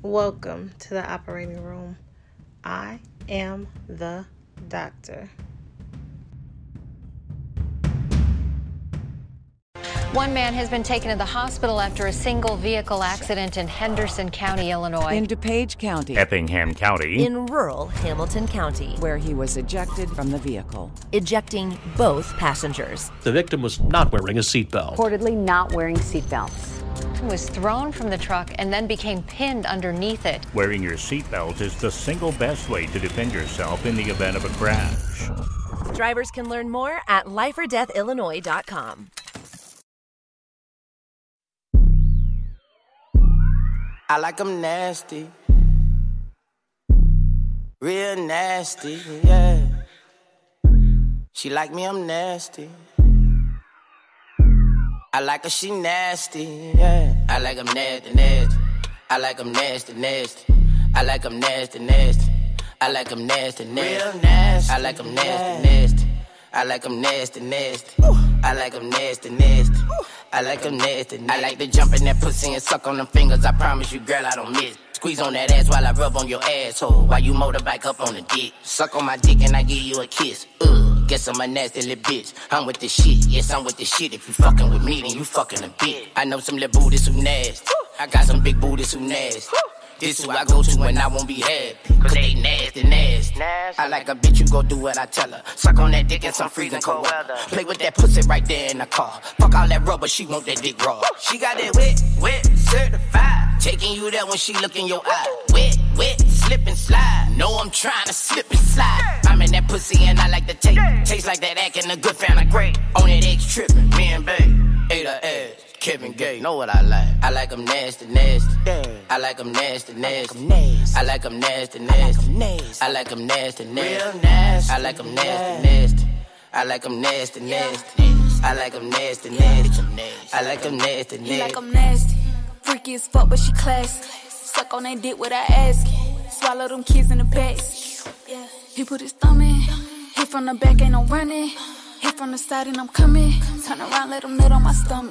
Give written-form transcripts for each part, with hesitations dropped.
Welcome to the operating room. I am the doctor. One man has been taken to the hospital after a single vehicle accident in Henderson County, Illinois. In DuPage County. Effingham County. In rural Hamilton County. Where he was ejected from the vehicle. Ejecting both passengers. The victim was not wearing a seatbelt. Reportedly not wearing seatbelts. Was thrown from the truck and then became pinned underneath it. Wearing your seatbelt is the single best way to defend yourself in the event of a crash. Drivers can learn more at lifeordeathillinois.com. I like 'em nasty, real nasty, yeah. She like me, I'm nasty. I like her, she nasty, yeah. I like 'em nasty, nasty. I like 'em nasty, nasty. I like 'em nasty, nasty. I like 'em nasty, nasty. Real nasty. I like 'em nasty, nasty. I like 'em nasty, nasty. I like 'em nasty, nasty. I like 'em nasty, nasty. I like to jump in that pussy and suck on them fingers. I promise you, girl, I don't miss. Squeeze on that ass while I rub on your asshole. While you motorbike up on the dick. Suck on my dick and I give you a kiss. Guess I'm a nasty little bitch. I'm with the shit. Yes, I'm with the shit. If you fucking with me, then you fucking a bitch. I know some little booties who nasty. I got some big booties who nasty. This who I go to when I won't be happy. Cause they nasty, nasty. I like a bitch, you go do what I tell her. Suck on that dick in some freezing cold weather. Play with that pussy right there in the car. Fuck all that rubber, she want that dick raw. She got that wet, wet, certified. Taking you there when she look in your eye. Wet, wet, slip and slide. Know I'm trying to slip and slide. I'm in that pussy and I like to take. Taste like that acting a good fan of great. On that X tripping, me and babe. Ate her ass. Kevin Gates, know what I like. I like 'em nasty, nasty. I like 'em nasty, nasty. I like 'em nasty, nasty. I like 'em nasty, nasty. I like 'em nasty, nasty. I like 'em nasty, nasty. I like 'em nasty, nasty. I like 'em nasty, nasty. He like 'em nasty. Freaky as fuck, but she classy. Suck on that dick without asking. Swallow them kids in the face. He put his thumb in. Hit from the back, ain't no running. Hit from the side and I'm coming. Turn around, let him nut on my stomach.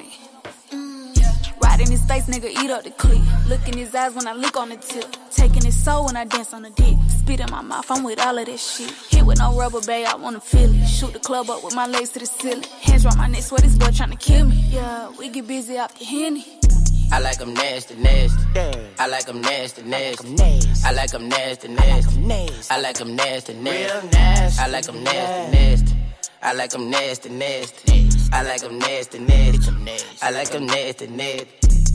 Right in his face, nigga, eat up the clip. Look in his eyes when I lick on the tip. Taking his soul when I dance on the dick. Spit in my mouth, I'm with all of that shit. Hit with no rubber, babe, I wanna feel it. Shoot the club up with my legs to the ceiling. Hands round my neck, swear this boy tryna kill me. Yeah, we get busy off the Henny. I like 'em nasty, nasty. I like 'em nasty, nasty. I like 'em nasty, nasty. I like 'em nasty, nasty. I like 'em nasty, nasty. I like 'em nasty, nasty. I like 'em nasty, nasty. I like 'em nasty, nasty.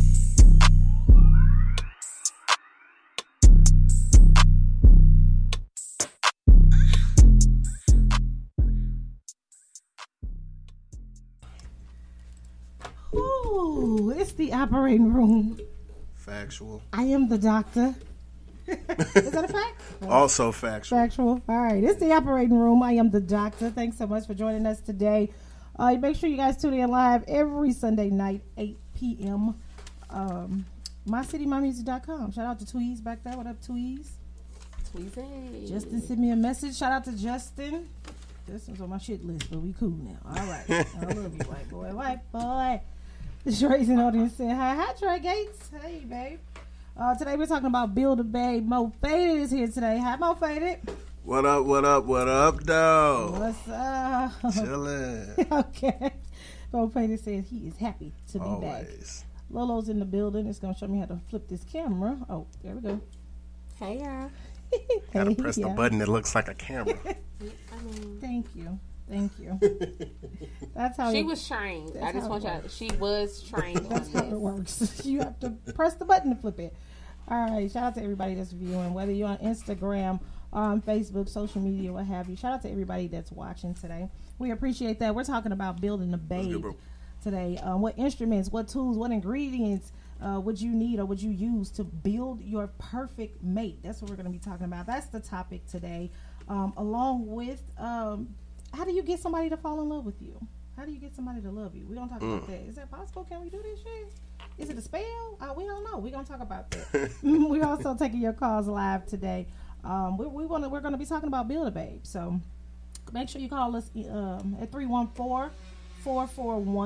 Ooh, it's the operating room. Factual. I am the doctor. Is that a fact? Also factual. Factual. All right. It's the operating room. I am the doctor. Thanks so much for joining us today. Make sure you guys tune in live every Sunday night, 8 p.m. MyCityMyMusic.com. Shout out to Tweez back there. What up, Tweez? Tweezy. Justin sent me a message. Shout out to Justin. Justin's on my shit list, but we cool now. All right. I love you, white boy. White boy. The Trey's in the audience saying hi. Hi, Trey Gates. Hey, babe. Today we're talking about Build a Babe. Mo Faded is here today. Hi, Mo Faded. What up, what up, what up, though? What's up? Chillin'. Okay. Mo Faded says he is happy to be back. Lolo's in the building. It's going to show me how to flip this camera. Oh, there we go. Hey, y'all. Gotta press the button that looks like a camera. Thank you. Thank you. That's how she was trained. I just want y'all. She was trained. That's how it works. You have to press the button to flip it. All right. Shout out to everybody that's viewing, whether you're on Instagram, on Facebook, social media, what have you. Shout out to everybody that's watching today. We appreciate that. We're talking about building a babe today. What instruments, what tools, what ingredients would you need or would you use to build your perfect mate? That's what we're going to be talking about. That's the topic today. Along with how do you get somebody to fall in love with you? How do you get somebody to love you? We're going to talk about that. Is that possible? Can we do this shit? Is it a spell? We don't know. We're going to talk about that. We're also taking your calls live today. We're going to be talking about Build a Babe. So make sure you call us at 314-441-5685.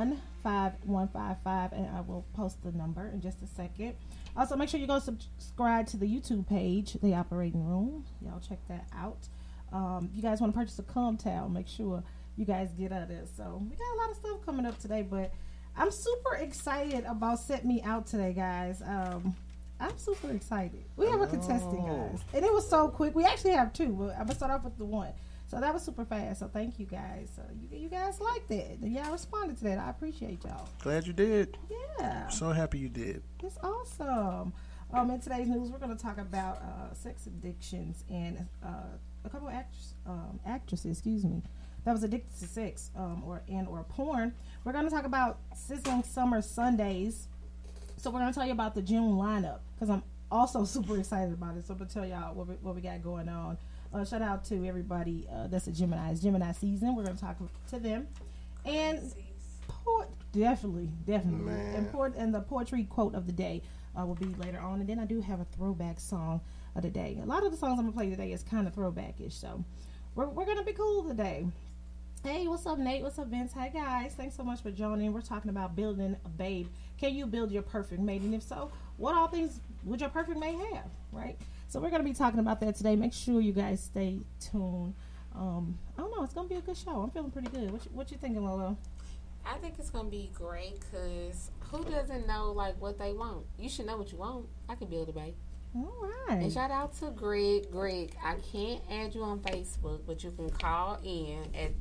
5155, and I will post the number in just a second. Also, make sure you go subscribe to the YouTube page, The Operating Room. Y'all check that out. If you guys want to purchase a cum towel, make sure you guys get out there. So we got a lot of stuff coming up today, but I'm super excited about Set Me Out today, guys. I'm super excited. We have a contestant, guys, and it was so quick. We actually have two, but I'm gonna start off with the one. So that was super fast. So thank you guys. You guys liked it. Y'all responded to that. I appreciate y'all. Glad you did. Yeah. I'm so happy you did. It's awesome. In today's news, we're going to talk about sex addictions and a couple of actresses, excuse me, that was addicted to sex or porn. We're going to talk about Sizzling Summer Sundays. So we're going to tell you about the June lineup because I'm also super excited about it. So I'm going to tell y'all what we got going on. Shout out to everybody that's a Gemini. It's Gemini season. We're going to talk to them. And definitely. And the poetry quote of the day will be later on. And then I do have a throwback song of the day. A lot of the songs I'm going to play today is kind of throwback-ish. So we're going to be cool today. Hey, what's up, Nate? What's up, Vince? Hi, guys. Thanks so much for joining. We're talking about building a babe. Can you build your perfect mate? And if so, what all things would your perfect mate have, right? So we're going to be talking about that today. Make sure you guys stay tuned. I don't know. It's going to be a good show. I'm feeling pretty good. What you thinking, Lolo? I think it's going to be great because who doesn't know, like, what they want? You should know what you want. I can build a babe. All right. And shout out to Greg. Greg, I can't add you on Facebook, but you can call in at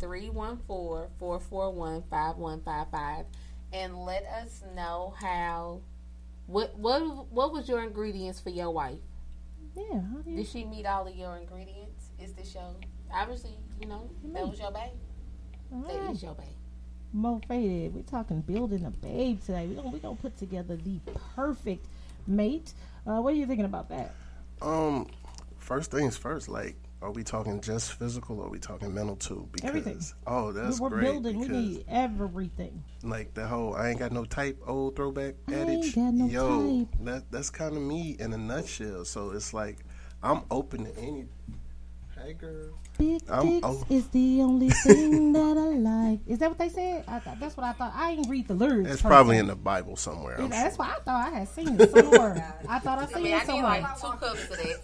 314-441-5155 and let us know what was your ingredients for your wife? Yeah. Did she meet all of your ingredients? Is the show obviously, that was your babe? That is your babe. Mo Faded. We're talking building a babe today. We're gonna put together the perfect mate. What are you thinking about that? First things first, like, are we talking just physical or are we talking mental too? Because everything. Oh, that's we're great. Building, we need everything. Like the whole I ain't got no type old throwback adage. That's kind of me in a nutshell. So it's like I'm open to any. Hey girl. Big dicks is the only thing that I like. Is that what they said? That's what I thought. I didn't read the lyrics. It's probably in the Bible somewhere. That's why I thought I had seen it somewhere. I thought I seen it somewhere. I need like 2 cups of that.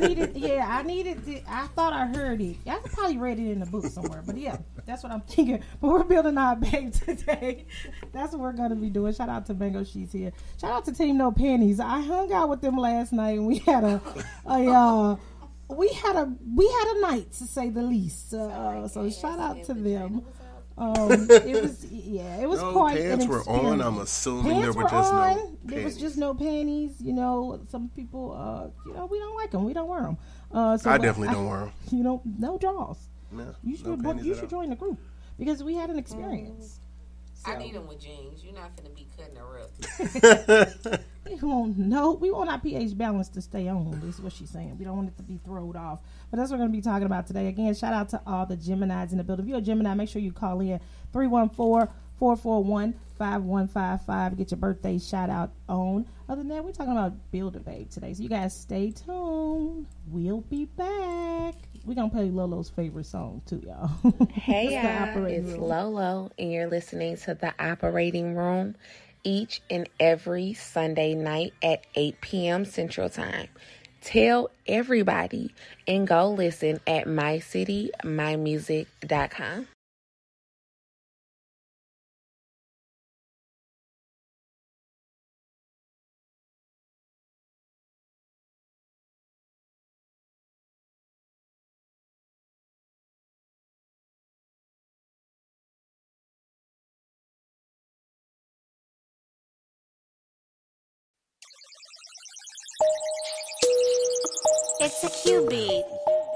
I thought I heard it. I probably read it in the book somewhere. But yeah, that's what I'm thinking. But we're building our babe today. That's what we're going to be doing. Shout out to Mango. She's here. Shout out to Team No Panties. I hung out with them last night and we had we had a night, to say the least. So shout out to them. It was quite an experience. Pants were on. I'm assuming there were just no panties. There was just no panties. Some people, we don't like them. We don't wear them. So I definitely don't wear them. No draws. No, you should join the group because we had an experience. So. I need them with jeans. You're not going to be cutting her up. We want our pH balance to stay on. This is what she's saying. We don't want it to be thrown off. But that's what we're going to be talking about today. Again, shout out to all the Geminis in the building. If you're a Gemini, make sure you call in 314-441-5155. Get your birthday shout out on. Other than that, we're talking about Build a Babe today. So you guys stay tuned. We'll be back. We're going to play Lolo's favorite song too, y'all. Hey, y'all. It's Lolo, and you're listening to The Operating Room each and every Sunday night at 8 p.m. Central Time. Tell everybody and go listen at mycitymymusic.com. It's a QB.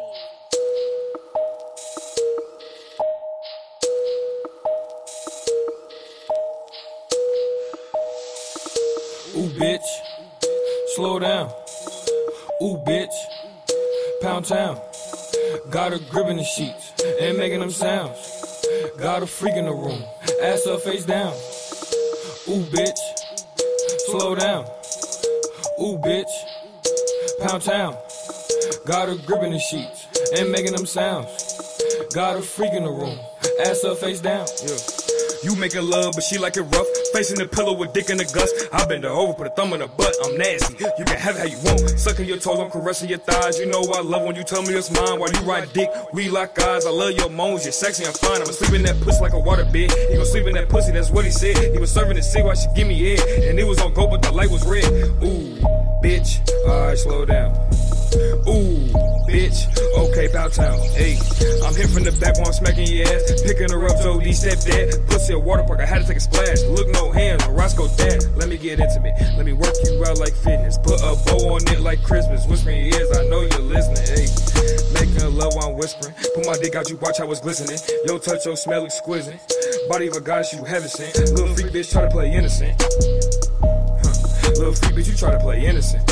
Ooh, bitch, slow down. Ooh, bitch, pound town. Got a grip in the sheets and making them sounds. Got a freak in the room, ass up, face down. Ooh, bitch, slow down. Ooh, bitch, pound town. Got a grip in the sheets and making them sounds. Got a freak in the room, ass up, face down. Yeah. You making love, but she like it rough. Facing the pillow with dick in the guts. I bend her over, put a thumb in her butt. I'm nasty. You can have it how you want. Sucking your toes, I'm caressing your thighs. You know I love when you tell me it's mine. While you ride dick, we lock eyes. I love your moans, you're sexy, I'm fine. I'ma sleep in that pussy like a waterbed. He gon' sleep in that pussy, that's what he said. He was serving the cig while she give me head. And it was on go, but the light was red. Ooh, bitch, alright, slow down. Ooh, bitch, okay, bow town. Hey, I'm hit from the back while I'm smacking your ass. Picking her up, so these step dad. Pussy a water park, I had to take a splash. Look, no hands, Roscoe dad. Let me get intimate, let me work you out like fitness. Put a bow on it like Christmas. Whispering your ears, I know you're listening. Hey, making love while I'm whispering. Put my dick out, you watch how it's glistening. Yo, touch, your smell exquisite. Body of a goddess you haven't seen. Little freak bitch try to play innocent. Little freak bitch, you try to play innocent.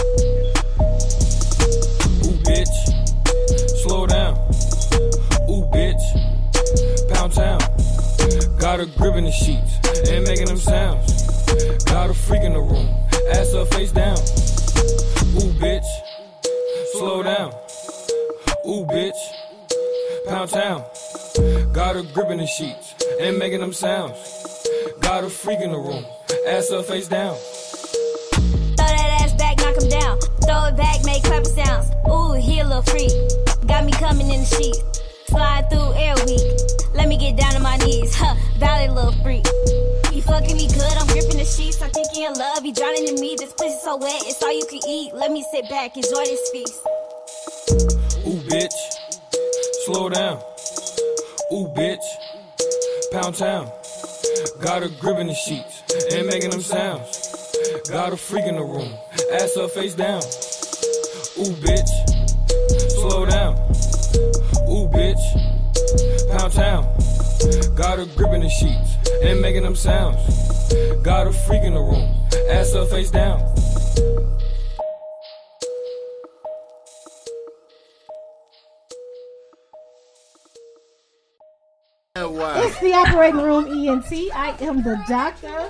Ooh, bitch, slow down. Ooh, bitch, pound town. Got a grip in the sheets and making them sounds. Got a freak in the room, ass up, face down. Ooh, bitch, slow down. Ooh, bitch, pound town. Got a grip in the sheets and making them sounds. Got a freak in the room, ass up, face down. Throw that ass back, knock him down. Throw it back, make clapping sounds. Ooh, he a little freak. Got me coming in the sheet. Slide through air week. Let me get down on my knees. Huh, valley little freak. He fucking me good, I'm gripping the sheets. I'm thinking in love, he drowning in me. This pussy so wet, it's all you can eat. Let me sit back, enjoy this feast. Ooh, bitch, slow down. Ooh, bitch, pound town. Got a grip in the sheets and making them sounds. Got a freak in the room, ass up, face down. Ooh, bitch, slow down. Ooh, bitch, pound town. Got a grip in the sheets and making them sounds. Got a freak in the room, ass up, face down. It's the operating room ENT. I am the doctor.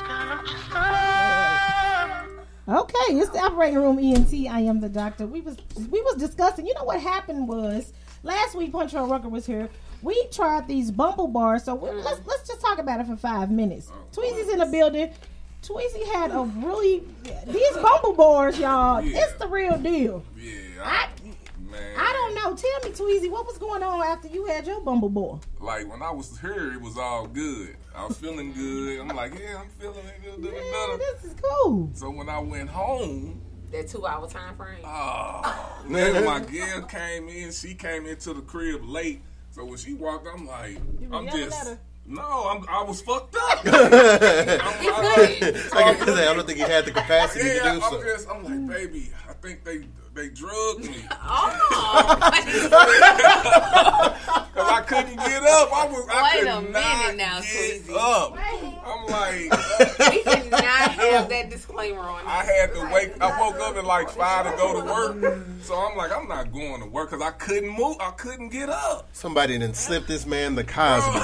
Okay, it's the operating room ENT. I am the doctor. We was discussing. You know what happened was last week. Punch Roll Rucker was here. We tried these Bumble bars, so let's just talk about it for 5 minutes. Tweezy's in the building. Tweezy had a really these Bumble bars, y'all. Yeah. It's the real deal. Yeah, I don't know. Tell me, Tweezy, what was going on after you had your Bumble bar? Like, when I was here, it was all good. I was feeling good. I'm like, yeah, I'm feeling it. Yeah, this is cool. So when I went home, that 2-hour time frame. Then my girl came in. She came into the crib late. So when she walked, I'm like, I was fucked up. I don't think he had the capacity to do so. I'm like, baby, I think they drugged me. Oh. Because I couldn't get up. Wait a minute now, Tweezy. I'm like, we did not have that disclaimer on. I had to wake. I woke up at like 5 to go to work. So I'm like, I'm not going to work because I couldn't move. I couldn't get up. Somebody done slipped this man the Cosby.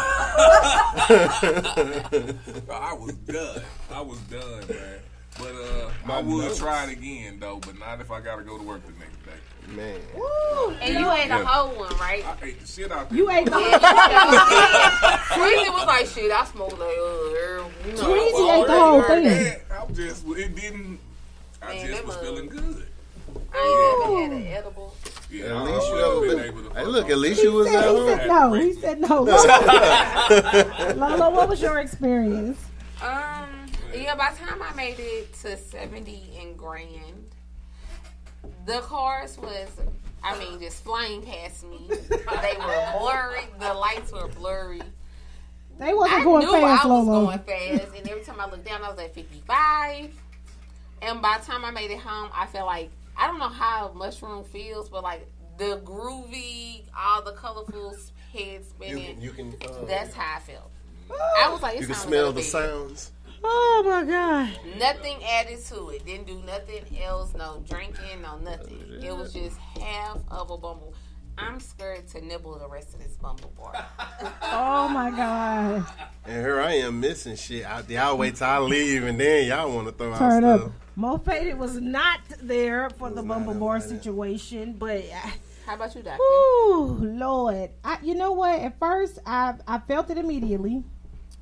I was done. Man. But I would try it again though, but not if I gotta go to work the next day. Man. Woo. And you ate the whole one, right? I ate the shit out there. You ate the whole Tweezy was like, shit, I smoked like Tweezy ate the whole thing. I just was feeling good. I ain't never had an edible. Yeah, at least you ever been able to. Hey, look, at least you was at home. He said no. Lolo, what was your experience? Yeah, by the time I made it to 70 and Grand, the cars was, just flying past me. They were blurry. The lights were blurry. They wasn't going fast, I was Lolo. going fast, and every time I looked down, I was at 55. And by the time I made it home, I felt like, I don't know how Mushroom feels, but like the groovy, all the colorful head spinning. You can. That's how I felt. I was like, you can smell the sounds. Oh my God. Nothing added to it. Didn't do nothing else. No drinking, no nothing. It was just half of a Bumble. I'm scared to nibble the rest of this Bumble bar. Oh my God. And here I am missing shit. Y'all wait till I leave and then y'all want to throw out Turn stuff. up. Mo Faded was not there for the Bumble bar situation, but how about you, Doctor? Ooh, Lord. You know what? At first, I felt it immediately.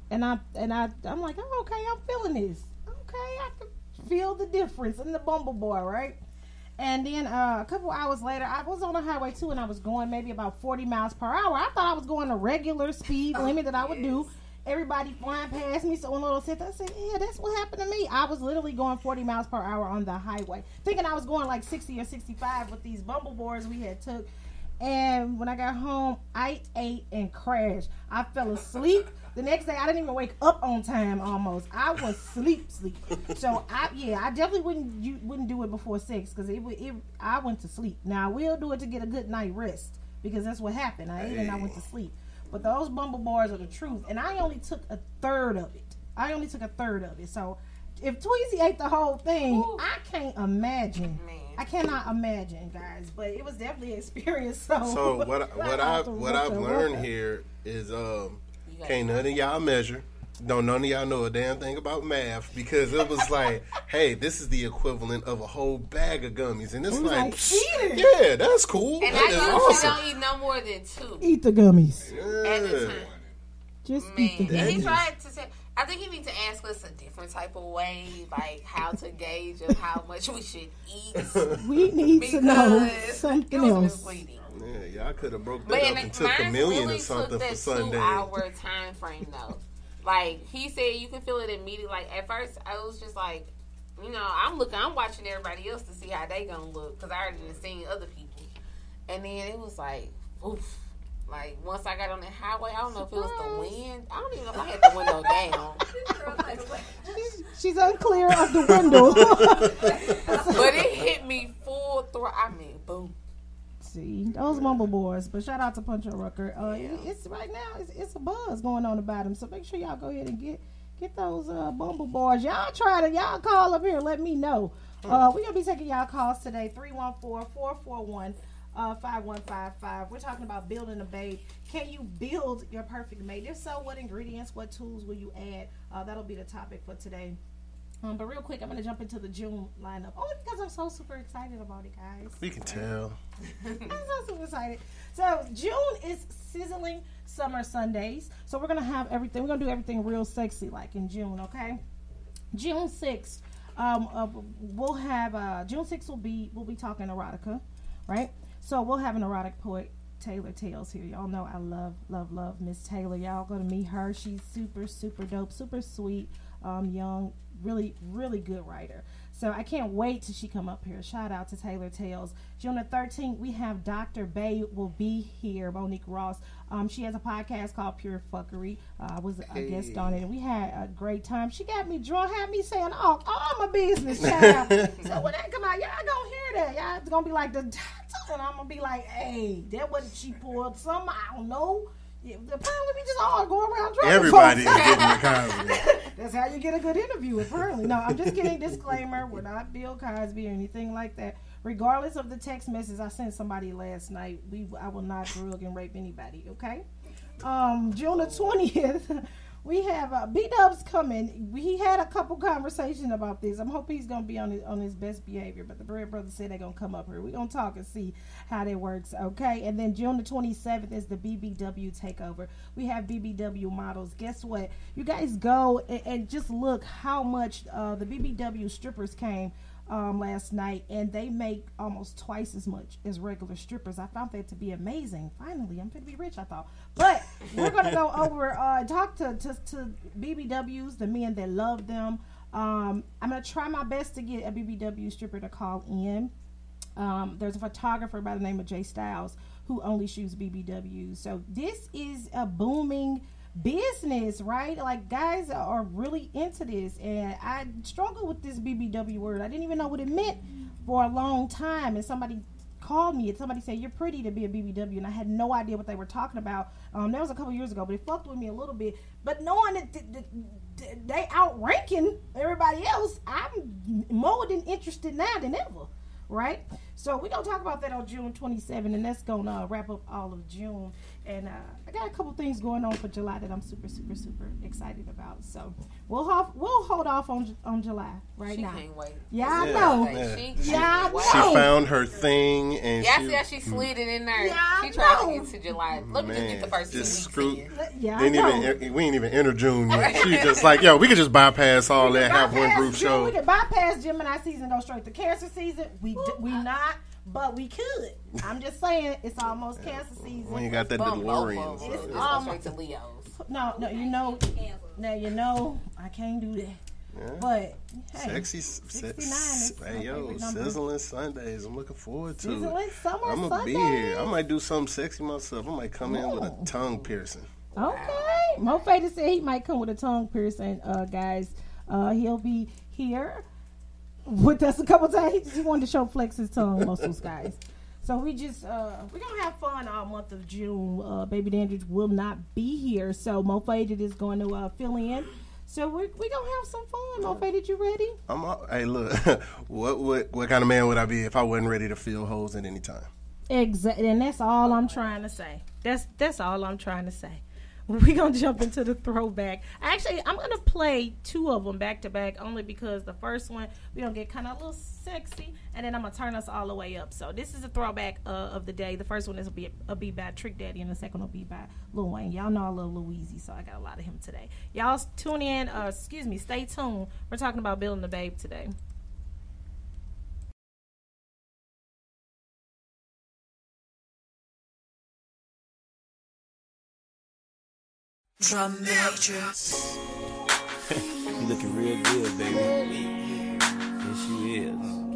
And I'm like, oh, okay, I'm feeling this. Okay, I can feel the difference in the Bumble Boy, right? And then a couple hours later, I was on the highway too, and I was going maybe about 40 miles per hour. I thought I was going a regular speed limit that I would do. Everybody flying past me, so when little said, I said, yeah, that's what happened to me. I was literally going 40 miles per hour on the highway, thinking I was going like 60 or 65 with these Bumble boards we had took. And when I got home, I ate and crashed. I fell asleep. The next day, I didn't even wake up on time almost. I was sleep. So, I definitely wouldn't do it before 6 because I went to sleep. Now, I will do it to get a good night rest because that's what happened. I ate and I went to sleep. But those Bumble bars are the truth. And I only took a third of it. So, if Tweezy ate the whole thing, I can't imagine. I cannot imagine, guys. But it was definitely an experience. So what I've learned here is can't none of y'all measure. None of y'all know a damn thing about math because it was like, hey, this is the equivalent of a whole bag of gummies, and it's like yeah, that's cool. And I usually don't eat no more than 2. Eat the gummies at a time. Just eat the gummies. And he tried to say, I think he needs to ask us a different type of way, like how to gauge of how much we should eat. We need to know something else. Yeah, y'all could have broke that up and took $1 million or something for Sunday. 2-hour time frame though. Like he said, you can feel it immediately. Like at first, I was just like, I'm watching everybody else to see how they gonna look because I already seen other people, and then it was like, oof. Like, once I got on the highway, I don't know if it was the wind. I don't even know if I had the window down. She's unclear of the window. But it hit me full throttle. I mean, boom. See, those Bumble boys. But shout out to Puncho Rucker. It's right now, it's a buzz going on about him. So make sure y'all go ahead and get those Bumble boys. Y'all y'all call up here and let me know. We're going to be taking y'all calls today. 314-441 5155. We're talking about building a babe. Can you build your perfect mate? If so, what ingredients, what tools will you add? That'll be the topic for today. But real quick, I'm going to jump into the June lineup. Only because I'm so super excited about it, guys. We can tell. I'm so super excited. So June is sizzling summer Sundays. So we're going to have everything. We're going to do everything real sexy like in June, okay? June 6th, we'll have, June 6th we'll be talking erotica, right? So we'll have an erotic poet, Taylor Tales, here. Y'all know I love Miss Taylor. Y'all go to meet her. She's super, super dope, super sweet, young, really, really good writer. So I can't wait till she come up here. Shout out to Taylor Tales. June the 13th, we have Dr. Bay will be here, Monique Ross. She has a podcast called Pure Fuckery. I was a guest on it, and we had a great time. She got me drunk, had me saying all my business, child. So when that come out, y'all gonna hear that. Y'all it's gonna be like the doctor, and I'm gonna be like, hey, that what she pulled some, I don't know. Yeah, apparently we just all go around drunk. Everybody is getting the Cosby. That's how you get a good interview, apparently. No, I'm just kidding. Disclaimer, we're not Bill Cosby or anything like that. Regardless of the text message I sent somebody last night, I will not drug and rape anybody, okay? June the 20th, we have B-Dubs coming. He had a couple conversations about this. I'm hoping he's going to be on his best behavior, but the Bread Brothers said they're going to come up here. We're going to talk and see how that works, okay? And then June the 27th is the BBW takeover. We have BBW models. Guess what? You guys go and just look how much the BBW strippers came last night, and they make almost twice as much as regular strippers. I found that to be amazing. Finally, I'm going to be rich, I thought. But we're going to go over and talk to BBWs, the men that love them. I'm going to try my best to get a BBW stripper to call in. There's a photographer by the name of Jay Styles who only shoots BBWs. So this is a booming business, right? Like, guys are really into this, and I struggled with this BBW word. I didn't even know what it meant for a long time, and somebody called me and somebody said, you're pretty to be a BBW, and I had no idea what they were talking about. That was a couple years ago, but it fucked with me a little bit. But knowing that they outranking everybody else, I'm more than interested now than ever, right? So we're going to talk about that on June 27th, and that's going to wrap up all of June. And I got a couple things going on for July that I'm super excited about. So we'll hold off on July now. Can't wait. Yeah, I know. Yeah, she found her thing, and she slid it in there. She tried to get to July. Let me just get the first 2 weeks in. Yeah, we ain't even enter June yet. She just like, yo, we could just bypass all that, have one group show. We could bypass Gemini season, go straight to Cancer season. We not. But we could. I'm just saying, it's almost Cancer season. We ain't got that DeLorean. It's almost straight to Leo's. No, you know, I can't do that. Yeah. But hey, Sizzling Sundays. I'm looking forward to Sizzling it. Summer I'm gonna be Sundays. here. I might do something sexy myself. I might come in with a tongue piercing. Okay. Mo Fada said he might come with a tongue piercing, guys. He'll be here with us a couple times. He wanted to show flex his tongue muscles, guys. So we're gonna have fun all month of June. Baby Dandridge will not be here, so Mo Faded is going to fill in. So we're gonna have some fun. Mo Faded, you ready? Hey, look, what kind of man would I be if I wasn't ready to fill holes at any time? Exactly, and that's all I'm trying to say. That's all I'm trying to say. We're going to jump into the throwback. Actually, I'm going to play 2 of them back to back only because the first one, we're going to get kind of a little sexy, and then I'm going to turn us all the way up. So this is a throwback of the day. The first one is a beat by Trick Daddy, and the second one will be by Lil Wayne. Y'all know I love Lil Weezy, so I got a lot of him today. Y'all tune in, stay tuned. We're talking about Building the Babe today. Drum Matrix. You looking real good, baby. Yes, you is.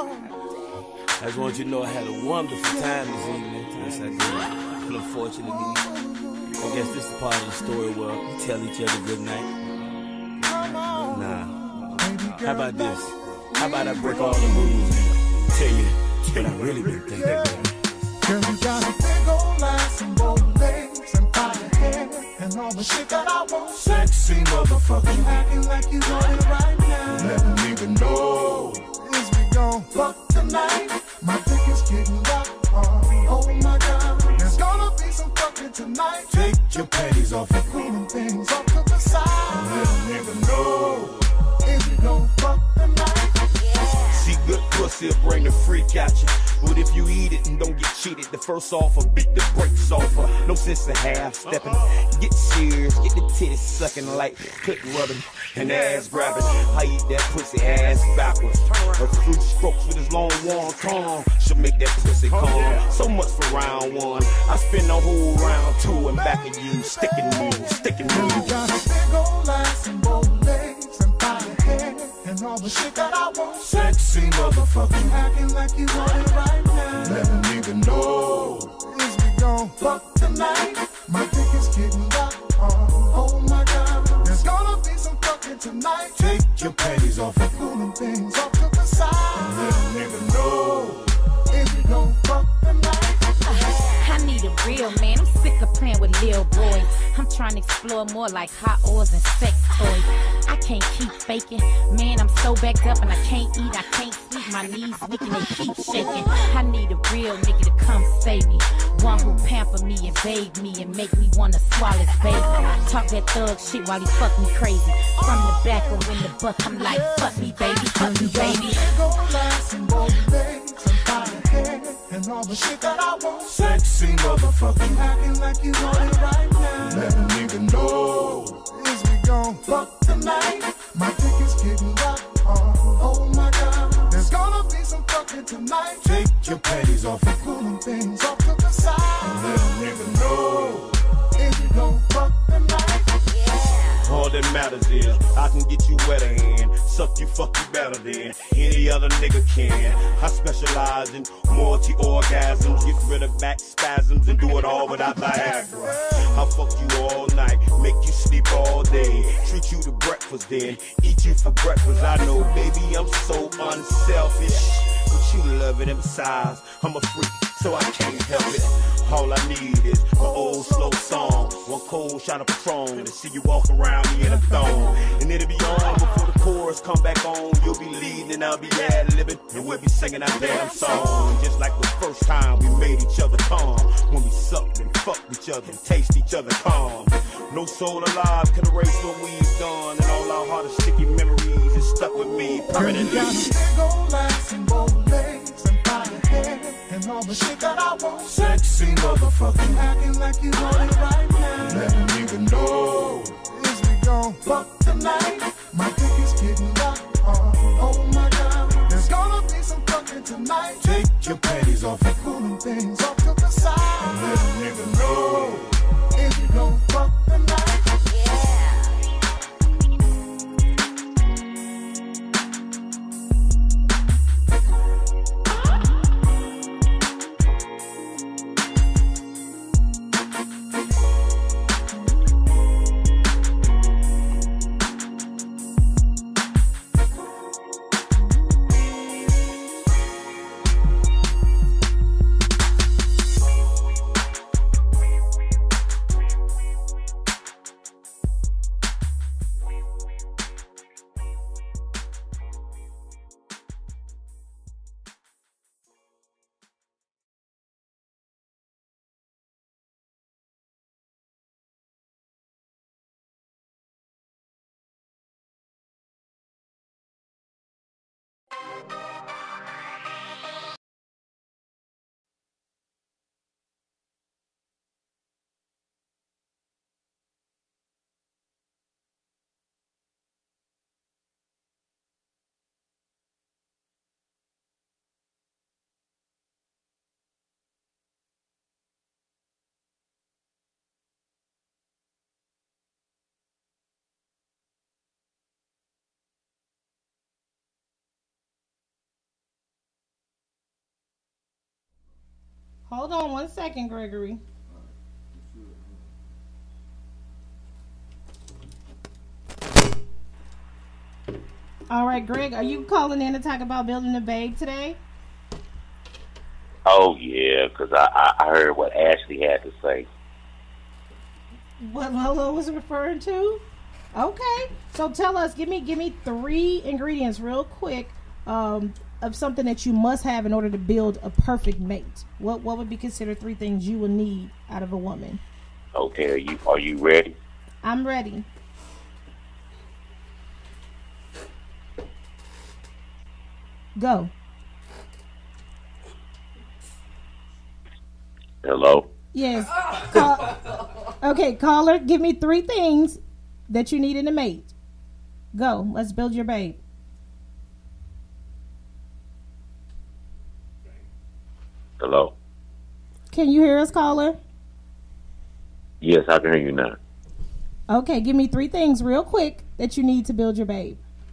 I just want you to know I had a wonderful time this evening. Yes, I did. But unfortunately, I guess this is part of the story where we tell each other good night. Nah. How about this? How about I break all the rules and tell you what I really been thinking? Girl, you got a big old ass and bold legs and fine hair and all the shit that I want. Sexy motherfucker, you acting like you want it right now. Let them even know. Is we gon' fuck tonight? My dick is getting rocked. Oh my God, there's gonna be some fucking tonight. Take your panties off and pull them things off to the side. Let them even know. Is we gon' fuck tonight? See, good pussy'll bring the freak out you. But if you eat it and don't get cheated, the first offer beat the brakes off her. No sense in half stepping. Get serious, get the titties sucking like clit rubbing and ass grabbing. I eat that pussy ass backwards. Her fruit strokes with his long warm tongue. She'll make that pussy come. So much for round 1. I spend the whole round 2 and back of you. Sticking moves. You got a big old ass and bold legs and fine hair and all the shit that I want. Sexy motherfucker, you acting like you want it right now. Let them even know. Is we gon' fuck tonight? My dick is getting rocked. Oh my God, there's gonna be some fucking tonight. Take your panties off and pull them things off to the side. Let them even know. Is we gon' fuck tonight? I need a real man. I'm sick of playing with little boys. I'm trying to explore more like hot oils and sex toys. I can't keep faking. Man, I'm so backed up and I can't eat, I can't sleep. My knees weak and they keep shaking. I need a real nigga to come save me. One who pamper me and bathe me and make me wanna swallow his baby. Talk that thug shit while he fuck me crazy. From the back or in the butt, I'm like, fuck me, baby, fuck me, baby. And all the shit that I want. Sexy motherfucker, acting like you want it right now. Let them even know. Is we gon' fuck tonight? My dick is getting rocked. Oh my God, there's gonna be some fucking tonight. Take your panties off and pull them things off to the side. Let them even know. Is we gon' fuck tonight? All that matters is I can get you wetter and suck you, fuck you better than any other nigga can. I specialize in multi-orgasms, get rid of back spasms and do it all without Viagra. I'll fuck you all night, make you sleep all day, treat you to breakfast then eat you for breakfast. I know, baby, I'm so unselfish. but you love it. And besides, I'm a freak, so I can't help it. All I need is my old slow song, one cold shot of Patron, to see you walk around me in a thong. And it'll be on before the chorus come back on. You'll be leading and I'll be ad-libbing, and we'll be singing our damn song. Just like the first time we made each other calm, when we sucked and fucked each other and taste each other calm. No soul alive can erase what we've done, and all our hardest sticky memories is stuck with me permanently. Girl, you got a big old ass and bold legs and fire hair and all the shit that I want. Sexy motherfucker, acting like you want it right now. Let a nigga know, is we gon' fuck tonight? My dick is getting locked. Oh my God, there's gonna be some fucking tonight. Take your panties off and pulling things off to the side. And let a nigga know, is we gon' fuck tonight? Hold on 1 second, Gregory. All right, Greg, are you calling in to talk about building a babe today? Oh, yeah, because I heard what Ashley had to say. What Lolo was referring to? Okay, so tell us, give me 3 ingredients real quick of something that you must have in order to build a perfect mate. What would be considered 3 things you will need out of a woman? Okay, are you ready? I'm ready. Go. Hello? Yes. Okay, caller, give me 3 things that you need in a mate. Go. Let's build your babe. Hello? Can you hear us, caller? Yes, I can hear you now. Okay, give me 3 things real quick that you need to build your babe.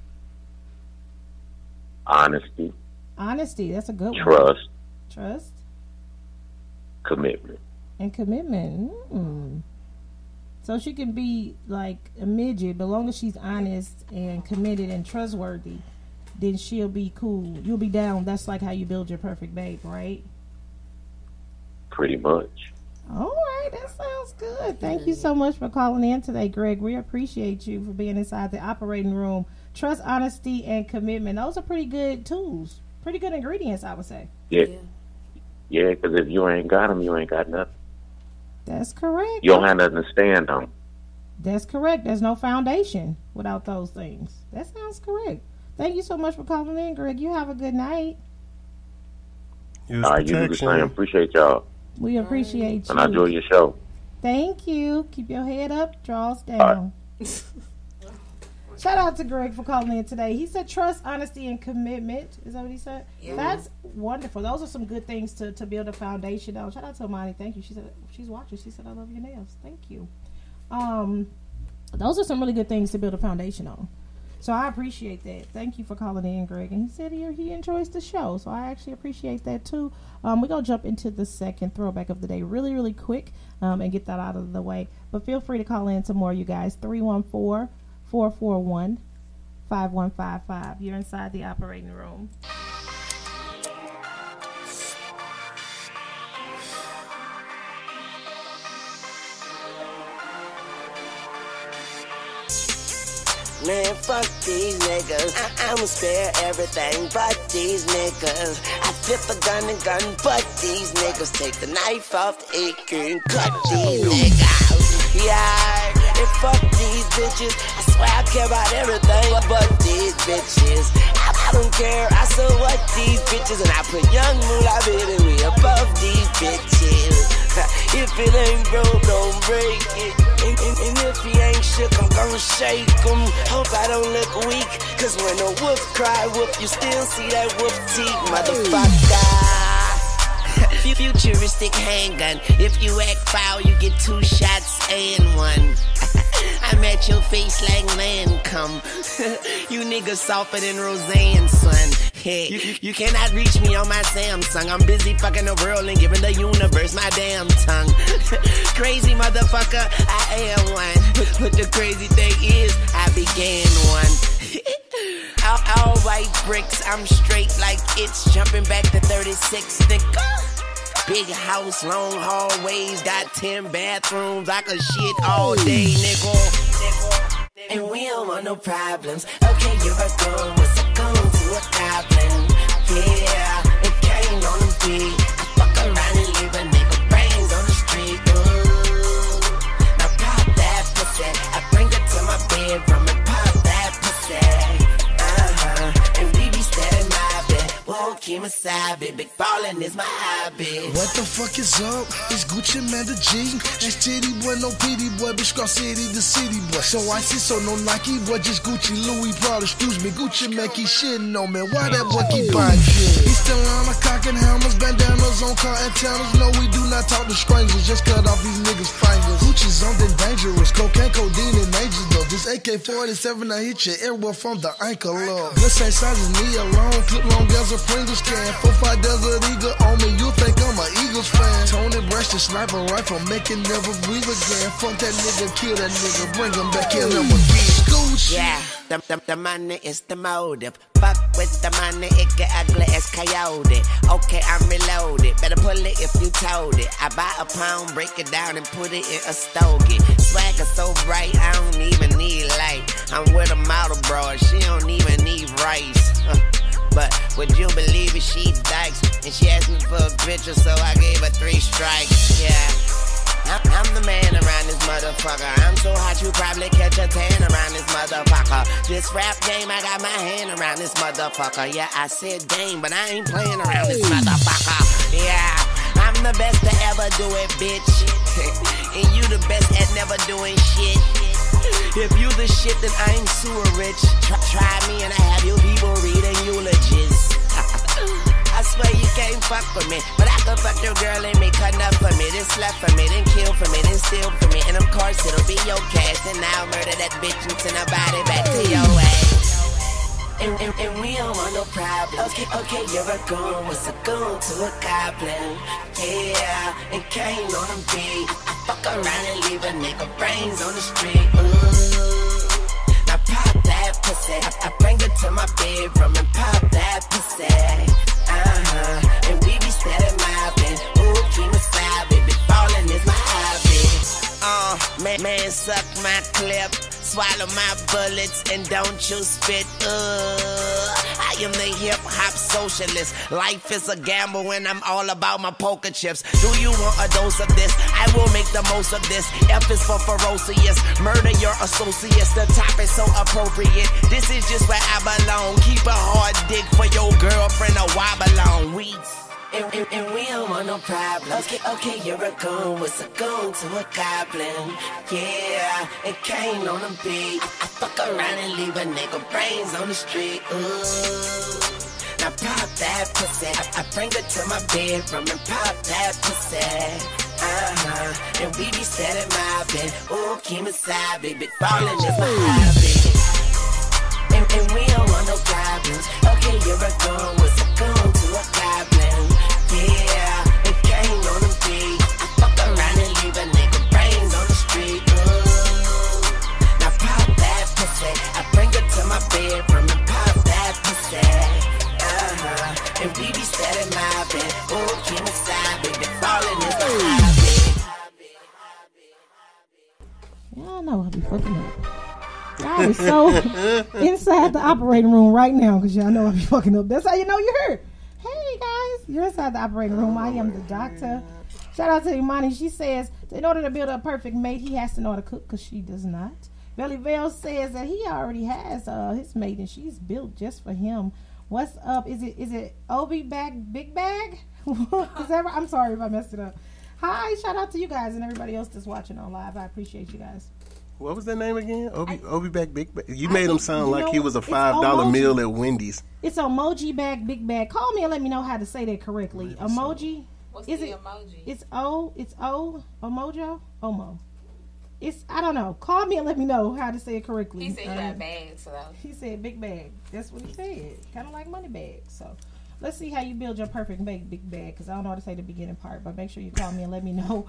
Honesty. Honesty, that's a good one. Trust. Trust. Commitment. And commitment. So she can be like a midget, but as long as she's honest and committed and trustworthy, then she'll be cool. You'll be down. That's like how you build your perfect babe, right? Pretty much. All right, that sounds good. Thank you so much for calling in today, Greg. We appreciate you for being inside the operating room. Trust, honesty, and commitment. Those are pretty good tools. Pretty good ingredients, I would say. Yeah. Yeah, because if you ain't got them, you ain't got nothing. That's correct. You don't have nothing to stand on. That's correct. There's no foundation without those things. That sounds correct. Thank you so much for calling in, Greg. You have a good night. You do the same. Appreciate y'all. We appreciate you. And I enjoy your show. Thank you. Keep your head up, draws down. Shout out to Greg for calling in today. He said trust, honesty, and commitment. Is that what he said? Yeah. That's wonderful. Those are some good things to build a foundation on. Shout out to Amani. Thank you. She said she's watching. She said I love your nails. Thank you. Those are some really good things to build a foundation on. So I appreciate that. Thank you for calling in, Greg. And he said he enjoys the show. So I actually appreciate that too. We're going to jump into the second throwback of the day really, really quick and get that out of the way. But feel free to call in some more, you guys. 314-441-5155. You're inside the operating room. Man, fuck these niggas. I'ma spare everything but these niggas. I flip a gun and gun, but these niggas take the knife off the AK and cut these niggas. Yeah, and fuck these bitches. I swear I care about everything but these bitches. I don't care, I so what these bitches. And I put young moolah baby way above these bitches. If it ain't broke, don't break it. And if he ain't shook, I'm gonna shake him. Hope I don't look weak, cause when a wolf cry wolf, you still see that wolf teeth, motherfucker. Futuristic handgun. If you act foul, you get 2 shots and 1. I'm at your face like Lancome. You niggas softer than Roseanne, son. Hey, you cannot reach me on my Samsung. I'm busy fucking the world and giving the universe my damn tongue. Crazy motherfucker, I am one. But the crazy thing is, I began one. All white bricks, I'm straight like it's jumping back to 36, nigga. Big house, long hallways, got 10 bathrooms. I could shit all day, nigga. And we don't want no problems. Okay, you're a gun, what's a gun to a goblin? Yeah, it came on the beat. I fuck around and leave a nigga brains on the street. Ooh, now pop that pussy. I bring it to my bedroom and pop that pussy. And we be steady mobbing. Won't keep my side, big ballin' is my hobby. What the fuck is up? It's Gucci Man the G. That's Titty Boy, no pity boy, bitch Scar City the city boy. So I see, so no Nike boy, just Gucci, Louis, Prada, excuse me. Gucci Man keep shitting on me. Why that boy keep buying shit? He still on a cock and hammers, bandanas on car antennas. No, we do not talk to strangers, just cut off these niggas' fingers. Gucci's something dangerous, cocaine, codeine, and angels though. This AK-47, I hit you everywhere from the ankle up. This ain't size as me alone, clip long as a Pringles can. 4-5 Desert Eagle on me, you think I'm an Eagles fan. Tony Brash, the sniper rifle, make it never breathe again. Fuck that nigga, kill that nigga, bring him back in, I'm again. Yeah, the money is the motive. Fuck with the money, it get ugly as coyote. Okay, I'm reloaded, better pull it if you told it. I buy a pound, break it down and put it in a stogie. Swagger so bright, I don't even need light. I'm with a model broad, she don't even need rice. But would you believe it, she dykes. And she asked me for a picture, so I gave her 3 strikes, yeah. I'm the man around this motherfucker. I'm so hot you probably catch a tan around this motherfucker. This rap game, I got my hand around this motherfucker. Yeah, I said game, but I ain't playing around this motherfucker. Yeah, I'm the best to ever do it, bitch. And you the best at never doing shit. If you the shit, then I ain't sewer rich. Try me and I have you people reading eulogies. I swear you can't fuck with me, but I can fuck your girl and make her nut for me, then slap for me, then kill for me, then steal for me. And of course it'll be your cash, and I'll murder that bitch and send her body back to your ass. And we don't want no problems. Okay, you're a goon, what's a goon to a goblin? Yeah, and came on a beat. I fuck around and leave a nigga brains on the street. Ooh, now pop that pussy. I bring her to my bedroom and pop that pussy. And we be steady mobbing. Ooh, keep me side, baby, ballin' is my hobby. Man, suck my clip, swallow my bullets, and don't you spit. I am the hip-hop socialist. Life is a gamble when I'm all about my poker chips. Do you want a dose of this? I will make the most of this. F is for ferocious. Murder your associates. The top is so appropriate. This is just where I belong. Keep a hard dick for your girlfriend or wobble on. And we don't want no problems. Okay, you're a goon. What's a goon to a goblin? Yeah, and came on a beat. I fuck around and leave a nigga brains on the street. Ooh, now pop that pussy. I bring her to my bedroom and pop that pussy. And we be steady mobbing. Ooh, keep me side, baby, ballin' is my hobby. And we don't want no problems. Okay, you're a goon. What's a goon to a goblin? Yeah, it came on the beat. I fuck around and leave a nigga brains on the street. Ooh, now pop that pussy. I bring her to my bedroom and pop that pussy. And we be steady mobbing. Ooh, keep me side, baby, ballin' is my hobby. Y'all know I be fucking up. Y'all I was so inside the operating room right now because y'all know I be fucking up. That's how you know you're here. Hey guys, you're inside the operating room. I am the doctor. Shout out to Imani. She says, in order to build a perfect mate, he has to know how to cook because she does not. Belly Vale says that he already has his mate and she's built just for him. What's up? Is it Obi Bag Big Bag? Is that right? I'm sorry if I messed it up. Hi, shout out to you guys and everybody else that's watching on live. I appreciate you guys. What was that name again? Obi Bag Big Bag. You made him sound like he was a $5 meal at Wendy's. It's Emoji Bag Big Bag. Call me and let me know how to say that correctly. Emoji. What's is the it emoji? It's Omojo. Omo. I don't know. Call me and let me know how to say it correctly. He said he got bags, so he said big bag. That's what he said. Kind of like money bags. So let's see how you build your perfect big bag. Because I don't know how to say the beginning part, but make sure you call me and let me know.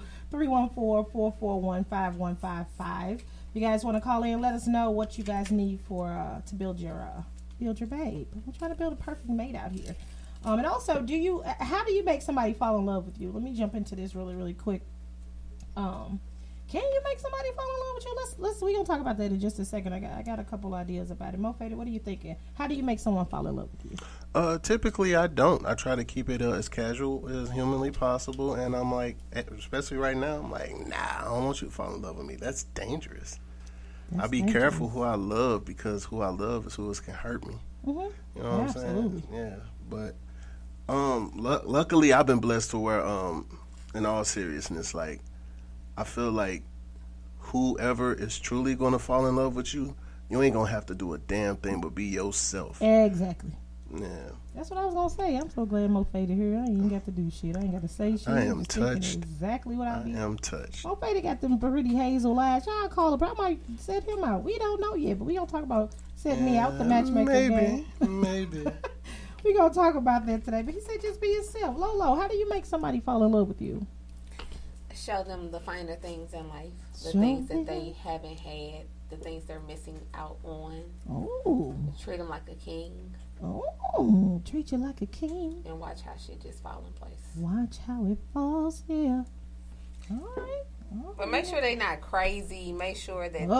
314-441-5155. You guys want to call in? Let us know what you guys need for to build your babe. I'm trying to build a perfect mate out here. And also, how do you make somebody fall in love with you? Let me jump into this really quick. Can you make somebody fall in love with you? We're gonna talk about that in just a second. I got a couple ideas about it. Mo Faded, what are you thinking? How do you make someone fall in love with you? Typically I don't. I try to keep it as casual as humanly possible, and I'm like, especially right now, I'm like, nah, I don't want you to fall in love with me. That's dangerous. I be careful who I love because who I love is who can hurt me. Mm-hmm. You know what I'm saying? Yeah, but luckily I've been blessed to where, in all seriousness, like, I feel like whoever is truly going to fall in love with you, you ain't going to have to do a damn thing but be yourself. Exactly. Yeah. That's what I was going to say. I'm so glad Mo Faded here. I ain't got to do shit. I ain't got to say shit. I am touched. Exactly what I am touched. Mo Faded got them pretty hazel eyes. Y'all call him. I might set him out. We don't know yet, but we going to talk about setting me out the matchmaker game. Maybe. We going to talk about that today. But he said just be yourself. Lolo, how do you make somebody fall in love with you? Show them the finer things in life, the things that they haven't had, the things they're missing out on. Oh, treat them like a king. Oh, treat you like a king. And watch how shit just fall in place. Watch how it falls here. All right. But make sure they're not crazy. Make sure that.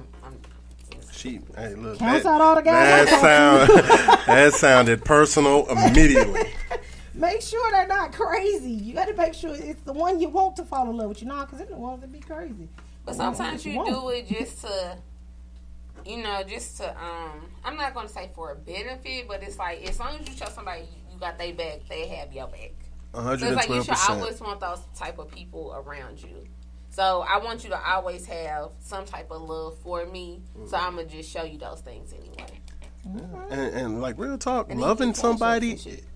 Hey, look. Counts out all the guys. That sounded personal immediately. Make sure they're not crazy. You got to make sure it's the one you want to fall in love with you, because they're the ones that be crazy. But sometimes you do it just to, I'm not going to say for a benefit, but it's like, as long as you show somebody you got their back, they have your back. 112%. So it's like you should always want those type of people around you. So I want you to always have some type of love for me. So I'm going to just show you those things anyway. And like real talk, loving somebody...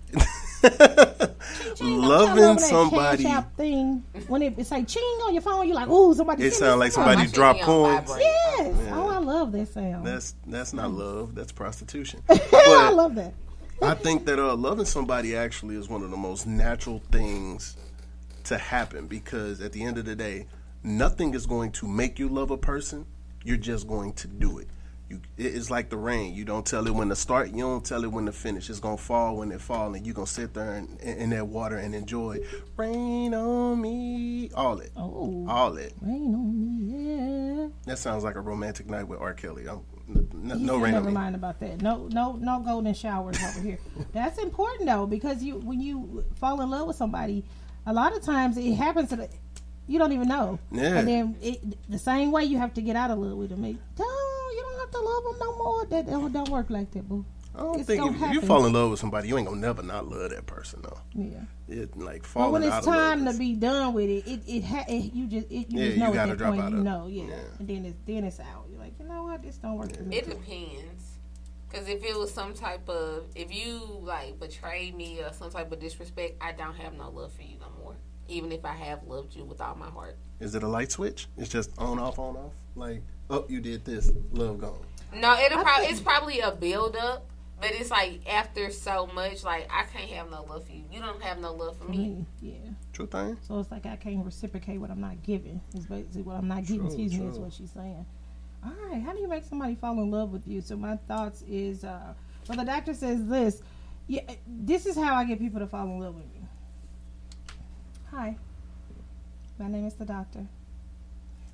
Loving somebody thing when it's like ching on your phone, you're like, ooh, somebody. It sounds like somebody dropped coins. Yes. Yeah. Oh, I love that sound. That's not love. That's prostitution. I love that. I think that loving somebody actually is one of the most natural things to happen because at the end of the day, nothing is going to make you love a person. You're just going to do it. It's like the rain. You don't tell it when to start. You don't tell it when to finish. It's going to fall when it falls, and you're going to sit there in that water and enjoy rain on me. All it. Oh. All it. Rain on me, yeah. That sounds like a romantic night with R. Kelly. No rain on me. Never mind about that. No golden showers over here. That's important, though, because when you fall in love with somebody, a lot of times it happens you don't even know. Yeah. And then the same way you have to get out of love with them. You don't have to love them no more. That don't work like that, boo. I don't think if you fall in love with somebody, you ain't gonna never not love that person, though. Yeah. It like But falling when out it's of time love to be done with it, you just know at that point, and then it's out. You're like, you know what, this don't work for me. It depends. Because if it was some type of, if you like betrayed me or some type of disrespect, I don't have no love for you no more. Even if I have loved you with all my heart. Is it a light switch? It's just on off. Like, oh, you did this, love gone. No, it's probably a build up, but it's like after so much, like I can't have no love for you. You don't have no love for me. Yeah. True thing. So it's like I can't reciprocate what I'm not giving. It's basically what I'm not giving. Excuse me, is what she's saying. All right, how do you make somebody fall in love with you? So my thoughts is, well, the doctor says this. Yeah, this is how I get people to fall in love with me. Hi, my name is the doctor.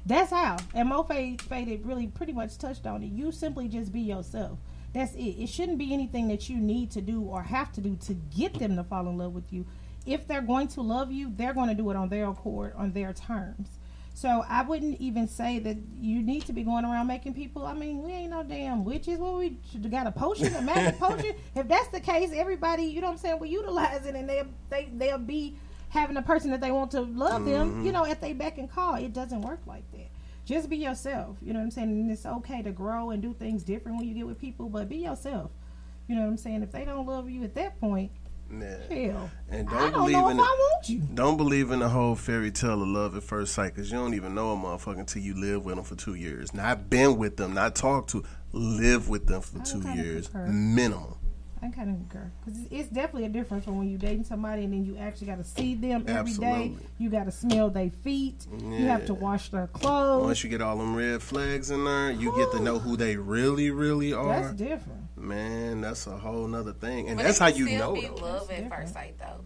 That's how. And Mo Faded really pretty much touched on it. You simply just be yourself. That's it. It shouldn't be anything that you need to do or have to do to get them to fall in love with you. If they're going to love you, they're going to do it on their accord, on their terms. So I wouldn't even say that you need to be going around making people. I mean, we ain't no damn witches. What we got a potion, a magic potion? If that's the case, everybody, you know what I'm saying, will utilize it, and they'll be having a person that they want to love them, you know, at their beck and call. It doesn't work like that. Just be yourself. You know what I'm saying? And it's okay to grow and do things different when you get with people, but be yourself. You know what I'm saying? If they don't love you at that point, hell, and I don't know if I want you. Don't believe in the whole fairy tale of love at first sight, because you don't even know a motherfucker until you live with them for 2 years. Not been with them, not talk to, live with them for 2 years minimum. I kind of concur, because it's definitely a difference from when you dating somebody and then you actually got to see them every day. You got to smell their feet. Yeah. You have to wash their clothes. Once you get all them red flags in there, you get to know who they really, really are. That's different. Man, that's a whole nother thing, and but that's how you know. Be love at first sight, though.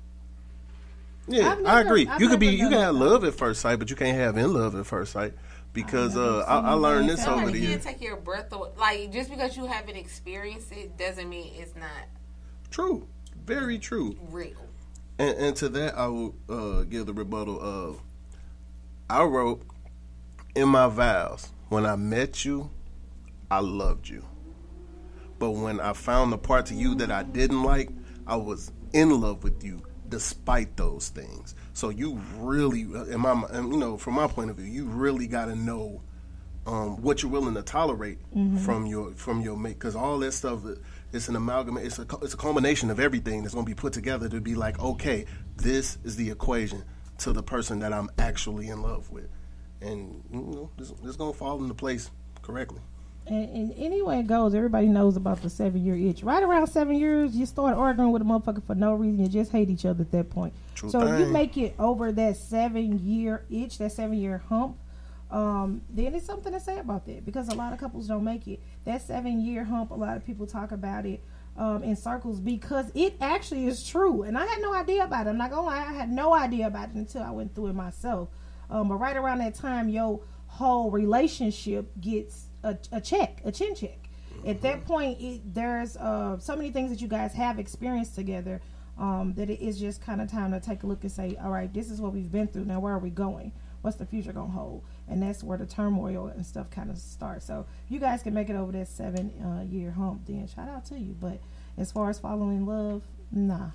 Yeah, I agree. You can have love at first sight, but you can't have in love at first sight. Because I learned this over the years. You can't take your breath away. Like, just because you haven't experienced it doesn't mean it's not true. Very true. Real. And to that, I will give the rebuttal of, I wrote in my vows, when I met you, I loved you. But when I found the part to you that I didn't like, I was in love with you despite those things. So you really, from my point of view, you really got to know what you're willing to tolerate from your mate, because all that stuff, it's an amalgam. It's a culmination of everything that's going to be put together to be like, okay, this is the equation to the person that I'm actually in love with, and it's going to fall into place correctly. And any way it goes, everybody knows about the 7-year itch. Right around 7 years, you start arguing with a motherfucker for no reason. You just hate each other at that point. So if you make it over that 7-year itch, that 7-year hump, then it's something to say about that, because a lot of couples don't make it. That 7-year hump, a lot of people talk about it in circles because it actually is true. And I had no idea about it. I'm not going to lie. I had no idea about it until I went through it myself. But right around that time, your whole relationship gets a chin check. At that point, there's so many things that you guys have experienced together that it is just kind of time to take a look and say, all right, this is what we've been through. Now, where are we going? What's the future going to hold? And that's where the turmoil and stuff kind of starts. So you guys can make it over that 7-year hump, then shout out to you. But as far as following love, nah.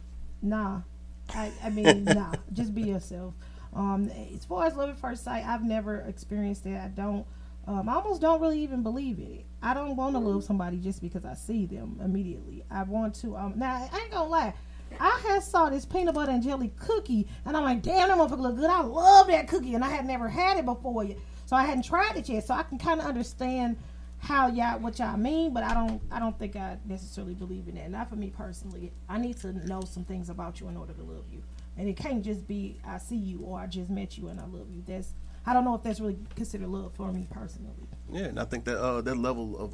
I mean, nah. Just be yourself. As far as love at first sight, I've never experienced that. I don't. I almost don't really even believe in it. I don't want to love somebody just because I see them immediately. I want to. Now, I ain't gonna lie. I had saw this peanut butter and jelly cookie, and I'm like, damn, that motherfucker look good. I love that cookie, and I had never had it before yet, so I hadn't tried it yet. So I can kind of understand what y'all mean, but I don't think I necessarily believe in that. Not for me personally. I need to know some things about you in order to love you, and it can't just be I see you or I just met you and I love you. I don't know if that's really considered love for me personally. Yeah, and I think that that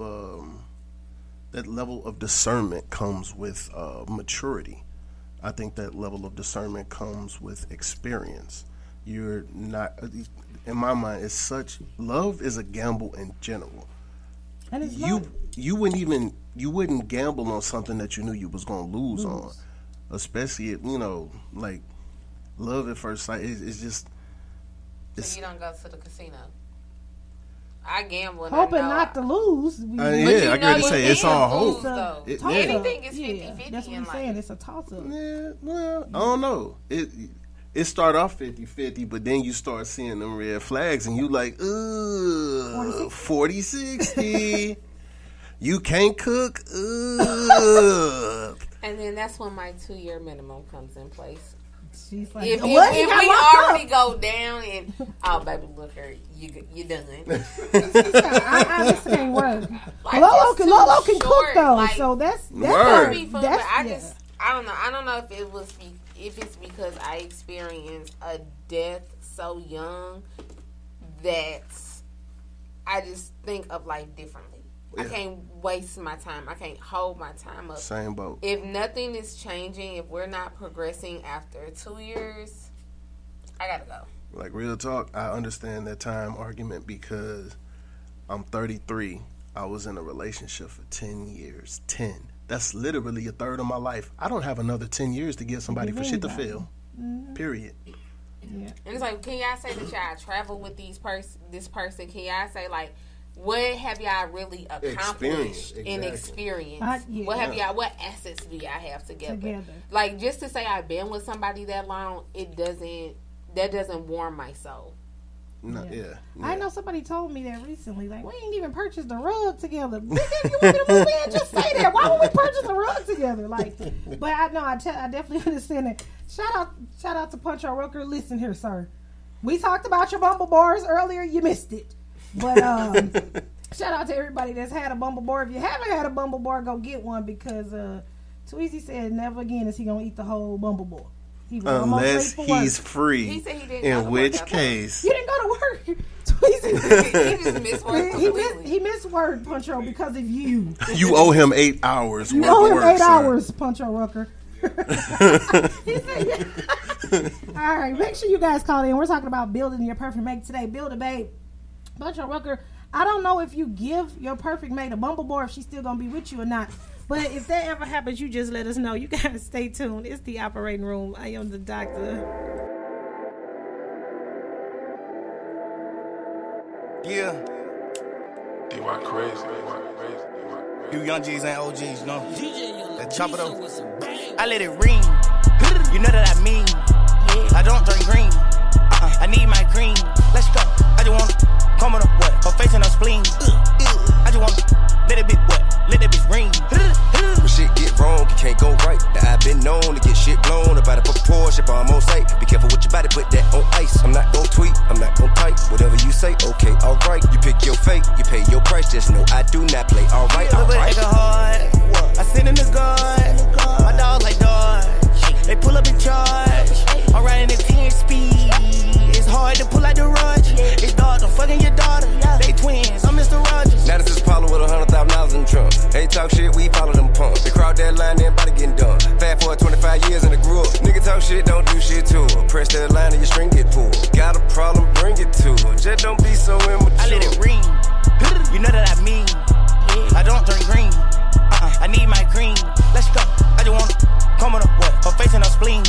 level of discernment comes with maturity. I think that level of discernment comes with experience. You're not, in my mind, it's such, love is a gamble in general. And it's you wouldn't gamble on something that you knew you was gonna lose on, especially like love at first sight. It's just. So you don't go to the casino. I gamble and hoping not to lose. Yeah, I gotta say it's all hope. Anything is 50-50. That's what I'm saying. It's a toss up. Yeah, well, I don't know. It start off 50-50, but then you start seeing them red flags, and you like, 40-60. You can't cook. And then that's when my 2-year minimum comes in place. She's like, if we already go down and baby, look here, you done. I just can't work. Lolo can cook though, like, so that's gonna be fun. But I don't know. I don't know if it's because I experienced a death so young that I just think of life differently. Yeah. I can't waste my time. I can't hold my time up. Same boat. If nothing is changing, if we're not progressing after 2 years, I gotta go. Like, real talk, I understand that time argument because I'm 33. I was in a relationship for 10 years. 10. That's literally a third of my life. I don't have another 10 years to give somebody for shit to feel. Period. Yeah. And it's like, can y'all say that y'all travel with this person? Can y'all say, like, what have y'all really accomplished in experience? What assets do y'all have together? Like, just to say I've been with somebody that long, that doesn't warm my soul. I know somebody told me that recently. Like, we ain't even purchased a rug together. You want me to move in? Just say that. Why would we purchase a rug together? Like, but I know I definitely understand that. Shout out to Punch Rucker. Listen here, sir. We talked about your Bumble bars earlier. You missed it. But shout out to everybody that's had a Bumble bar. If you haven't had a Bumble bar, go get one because Tweezy said never again is he gonna eat the whole Bumble bar. Unless he's free. He said he didn't. In which case, you didn't go to work. He just missed work. He missed work, Puncho, because of you. You owe him 8 hours. You owe him 8 hours, Puncho Rucker. He said, yeah. All right, make sure you guys call in. We're talking about building your perfect mate today. Build a babe. Puncho Rucker, I don't know if you give your perfect mate a Bumble bar if she's still gonna be with you or not. But if that ever happens, you just let us know. You guys stay tuned. It's the operating room. I am the doctor. Yeah. D-Y crazy. You young G's ain't OGs, no? That chop it up. I let it ring. You know that I mean. I don't drink green. I need my green. Let's go. I just want to come on up, what? Her face and her spleen. I just want to let it be what? Let it be ring. When shit get wrong, you can't go right. Now I've been known to get shit blown about a proportion, but I'm on sight. Be careful with your body, put that on ice. I'm not gon' tweet, I'm not gon' type. Whatever you say, okay, alright. You pick your fate, you pay your price. Just know I do not play. Alright, alright. I send in the gun. My dog like dog. They pull up in charge. I'm riding at 10 speed. It's hard to pull out the rush. It's dog, I'm fucking your daughter. They twins, I'm Mr. Rogers. Now this is Paulo with $100,000 in the trunk. They talk shit, we follow them pumps. They crowd that line, everybody getting done. Fast forward 25 years in the group. Nigga talk shit, don't do shit to her. Press that line and your string get pulled. Got a problem, bring it to her. Just don't be so immature. I let it ring. You know that I mean. I don't drink green. I need my green. Let's go. I just want to come on up, what? Her face and her spleen.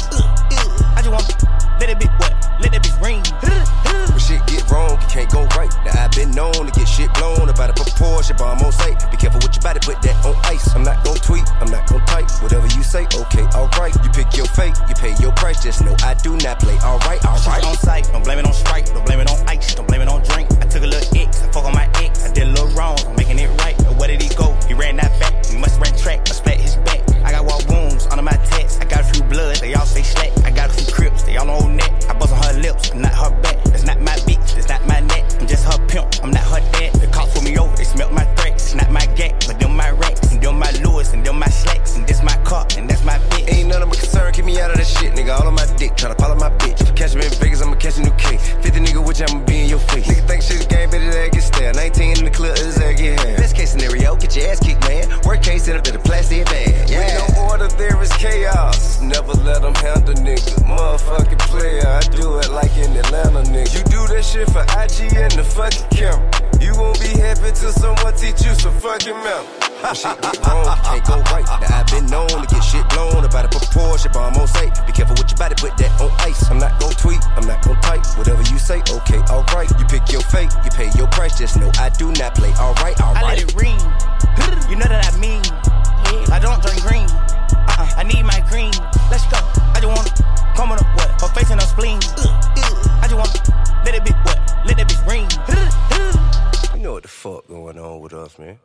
I just want to let it be what? Let it be ring. When shit get wrong, you can't go right. Now I've been known to get shit blown about a proportion, but I'm on sight. Be careful with your body, put that on ice. I'm not gon' tweet, I'm not gon' type. Whatever you say, okay, alright. You pick your fate, you pay your price. Just know I do not play. Alright, alright. On sight, don't blame it on Sprite, don't blame it on ice, don't blame it on drink. I took a little X, I fuck on my ex. I did a little wrong, I'm making it right. But where did he go? He ran that back, he must ran track, I splat his back. I got wall wounds under my tats. I got a few bloods, they all say slack. I got a few crips, they all on old neck. I bust on her lips, not her back. That's not my bitch, that's not my neck. I'm just her pimp, I'm not her dad. The cops pull me over, they smelt my threats. It's not my gang, but them my racks. And them my lures, and them my slacks. And this my car, and that's my bitch. Ain't none of my concern, keep me out of that shit, nigga. All on my dick, tryna follow my bitch. If you catch me in Vegas, I'ma catch a new case. 50 nigga, which I'ma be in your face. Nigga think shit's game, better that get stale. 19 in the club, is that get hand. Best case scenario, get your ass kicked, man. Worst case, set up in a plastic bag. Yeah. With no order, there is chaos. Never let them handle nigga. Motherfucking player, I do it like in Atlanta, nigga. You do that shit for IG and the fucking camera. You won't be happy till someone teach you some fucking math. When shit get wrong, you can't go right. Now I've been known to get shit blown about a proportion, but I'm on sight. Be careful with your body, put that on ice. I'm not gon' tweet, I'm not gon' type. Whatever you say, okay, alright. You pick your fate, you pay your price. Just know I do not play. Alright, alright. I let it ring. You know that I mean. I don't drink green. I need my green. Let's go. I just want to come on up, what? Her face and her spleen. I just want to let it be what? Let it be ring. You know what the fuck going on with us, man.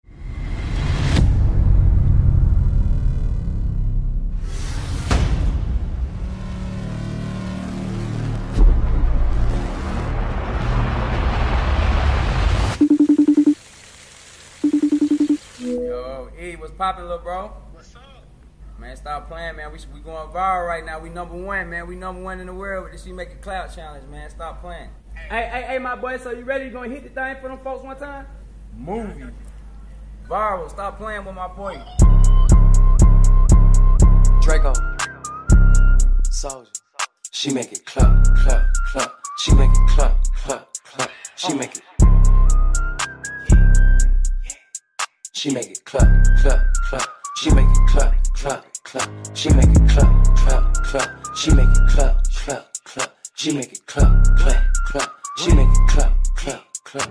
Yo, E, what's poppin', little bro? What's up? Man, stop playing, man. We going viral right now. We #1, man. We #1 in the world with this She Make It Clout challenge, man. Stop playing. Hey, my boy, so you ready? You gonna hit the thing for them folks one time? Movie. Viral. Stop playing with my boy. Draco. Soldier. She make it clap, clap, clap. She make it clap, clap, clap. She make it. She make it clap, clap, clap. She make it clap, clap, clap. She make it clap, clap, clap. She make it clap, clap, clap. She make it clap, clap, clap. She make it clap, clap, clap.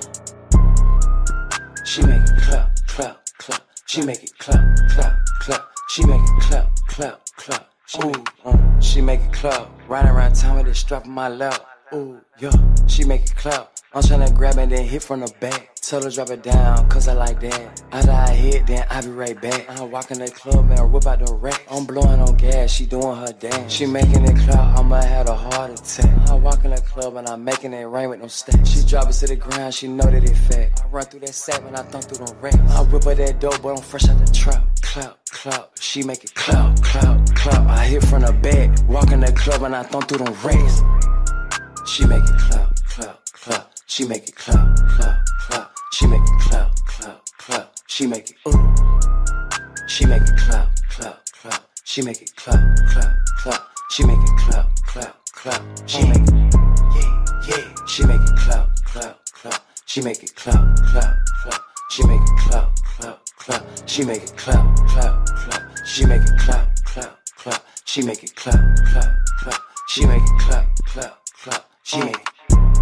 She make it clap, clap, clap. She make it clap, clap, clap. She make it clap, clap, clap. She make it clap. Riding around town with this strap in my lap. Ooh, yeah. She make it clap. I'm tryna grab it, then hit from the back. Tell her drop it down, cause I like that. After I hit, then I be right back. I walk in the club and whip out the rack. I'm blowing on gas, she doing her dance. She making it clap, I'ma have a heart attack. I walk in the club and I'm making it rain with no stacks. She drop it to the ground, she know that it fat. I run through that sack when I thump through them racks. I whip her that dope, but I'm fresh out the trap. Clap, clap, she make it clap, clap, clap. I hit from the back, walk in the club and I thump through them racks. She make it clap, clap, clap. She make it clap, clap, clap. She make it clap, clap, clap. She make it She make it clap, clap, clap. She make it clap, clap, clap. She make it clap, clap, clap. She make it yeah. She make it clap, clap, clap. She make it clap, clap, clap. She make it clap, clap, clap. She make it clap, clap, clap. She make it clap, clap, clap. She make it clap, clap, clap. She make it clap, clap, clap. She make it.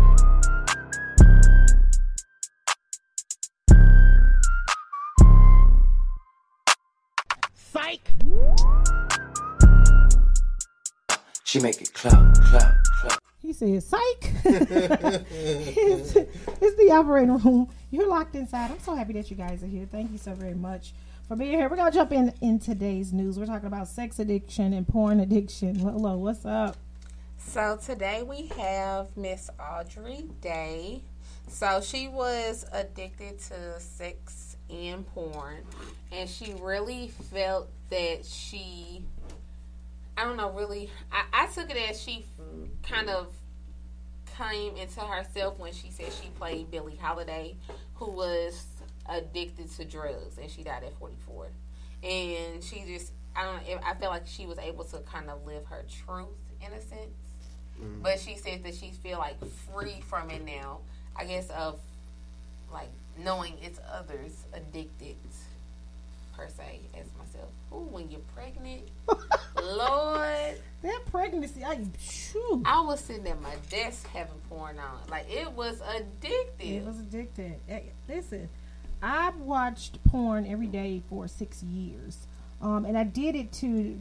Psych. She make it clap, clap, clap. He said, psych. it's the operating room. You're locked inside. I'm so happy that you guys are here. Thank you so very much for being here. We're going to jump in today's news. We're talking about sex addiction and porn addiction. Hello, what's up? So today we have Miss Audrey Day. So she was addicted to sex and porn, and she really felt that she, I don't know, really, I took it as she kind of came into herself when she said she played Billie Holiday, who was addicted to drugs, and she died at 44. And she just, I feel like she was able to kind of live her truth in a sense. Mm-hmm. But she said that she feel like free from it now, I guess, of like knowing it's others addicted per se, as myself. Ooh, when you're pregnant, Lord, that pregnancy, I was sitting at my desk having porn on, like it was addictive. It was addictive. Listen, I've watched porn every day for 6 years, and I did it to,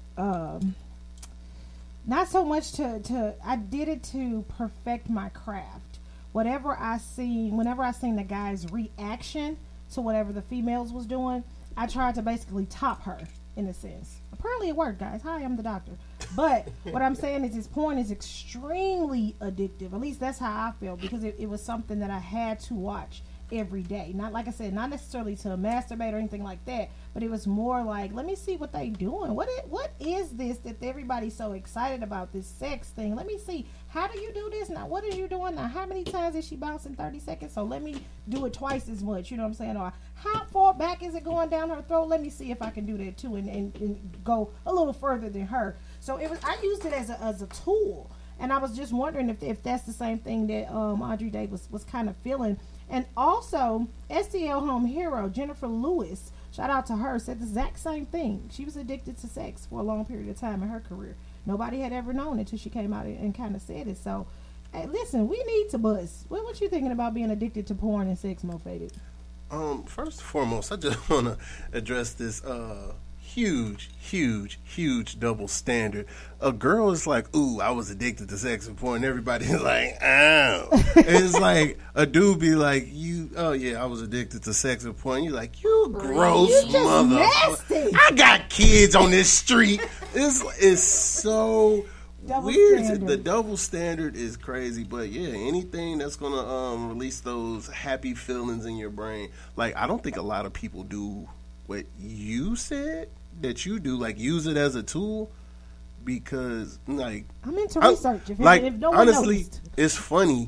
not so much to. I did it to perfect my craft. Whenever I seen the guy's reaction to whatever the females was doing, I tried to basically top her in a sense. Apparently it worked, guys. Hi, I'm the doctor. But what I'm saying is, this porn is extremely addictive. At least that's how I feel, because it was something that I had to watch every day. Not, like I said, not necessarily to masturbate or anything like that, but it was more like, let me see what they doing. What is this that everybody's so excited about, this sex thing? Let me see. How do you do this? Now, what is you doing now? How many times is she bouncing 30 seconds? So let me do it twice as much. You know what I'm saying? Or how far back is it going down her throat? Let me see if I can do that too, and go a little further than her. So I used it as a tool. And I was just wondering if that's the same thing that Audrey Day was kind of feeling. And also, STL Home Hero, Jennifer Lewis, shout out to her, said the exact same thing. She was addicted to sex for a long period of time in her career. Nobody had ever known it until she came out and kind of said it. So, hey, listen, we need to buzz. What you thinking about being addicted to porn and sex, Mo Faded? First and foremost, I just want to address this huge double standard. A girl is like, ooh, I was addicted to sex and porn. Everybody's like, ow. It's like a dude be like, I was addicted to sex and porn. You're like, you gross mother. I got kids on this street. It's so double weird. Standard. The double standard is crazy. But yeah, anything that's gonna release those happy feelings in your brain. Like, I don't think a lot of people do what you said that you do, like use it as a tool, because like I'm into research. If no one honestly noticed. It's funny.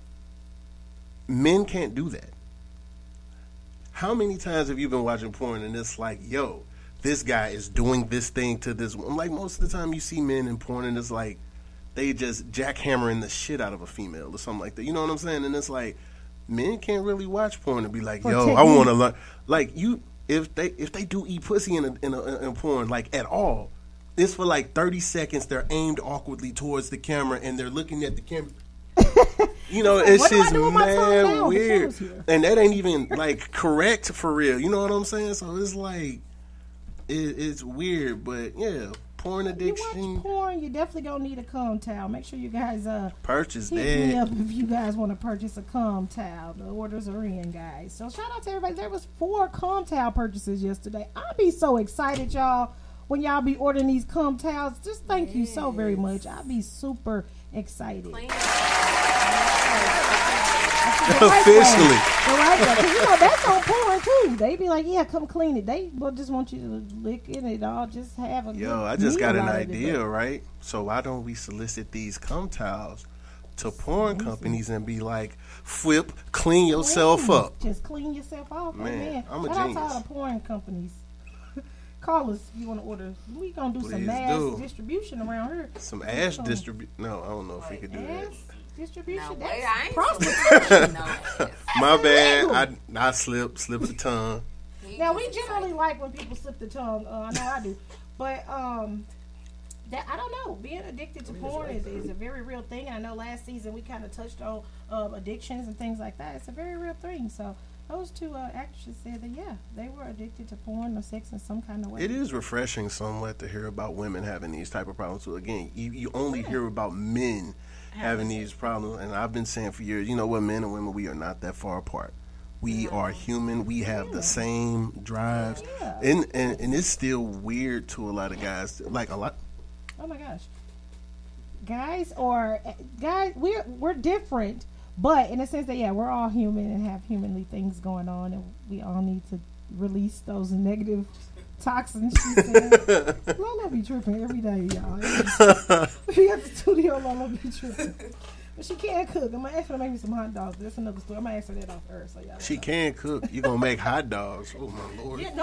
Men can't do that. How many times have you been watching porn and it's like, yo, this guy is doing this thing to this woman? Like, most of the time you see men in porn and it's like they just jackhammering the shit out of a female or something like that. You know what I'm saying? And it's like, men can't really watch porn and be like, yo, I want to learn. Like, you, if they do eat pussy in porn, like, at all, it's for like 30 seconds. They're aimed awkwardly towards the camera and they're looking at the camera. You know, it's just mad weird. And that ain't even like correct for real. You know what I'm saying? So it's like, it's weird, but yeah. Porn addiction. You watch porn, you definitely gonna need a cum towel. Make sure you guys purchase hit that. me up if you guys want to purchase a cum towel. The orders are in, guys. So shout out to everybody. There was 4 cum towel purchases yesterday. I'll be so excited, y'all, when y'all be ordering these cum towels. Just thank you so very much. I'll be super excited. Officially. The right way. 'Cause, you know, that's on porn too. They be like, yeah, come clean it. They will just want you to lick in it all. Just have a I just got an idea, right? So why don't we solicit these cum towels to porn companies and be like, flip, clean yourself up. Just clean yourself off. Man, I'm a Shout genius. out to all the porn companies. Call us if you want to order. We gonna do some Please mass do. distribution around here. Some ass distribution. No, I don't know if we could do that. Distribution. No, That's prostitution. My bad. I slip the tongue. Now we generally like when people slip the tongue. I know I do, but that I don't know. Being addicted to porn is a very real thing. And I know last season we kind of touched on addictions and things like that. It's a very real thing. So those 2 actresses said that they were addicted to porn or sex in some kind of way. It is refreshing somewhat to hear about women having these type of problems. So again, you only hear about men having these problems, and I've been saying for years, you know what, men and women, we are not that far apart. We are human. We have the same drives, and it's still weird to a lot of guys. Like a lot. Oh my gosh, guys, we're different, but in a sense that we're all human and have humanly things going on, and we all need to release those negative toxins. She said, Lola be tripping every day, y'all. We at the studio, Lola be tripping. But she can't cook. I'm gonna ask her to make me some hot dogs. That's another story. I'm gonna ask her that off air. So y'all. She can cook. You gonna make hot dogs? Oh my lord! Yeah,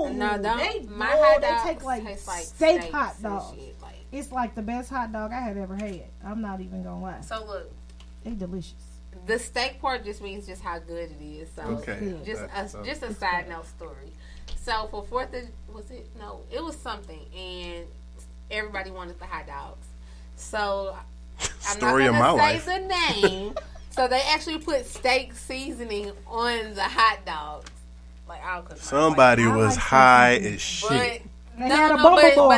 My hot dogs they take like steak hot dogs. It's like the best hot dog I had ever had. I'm not even gonna lie. So look, they delicious. The steak part just means just how good it is. So just a side note story. So for 4th of it was something, and everybody wanted the hot dogs. So I'm Story not going to say the name. So they actually put steak seasoning on the hot dogs. Like I'll cook. Somebody was high as shit. They had a bubble bar.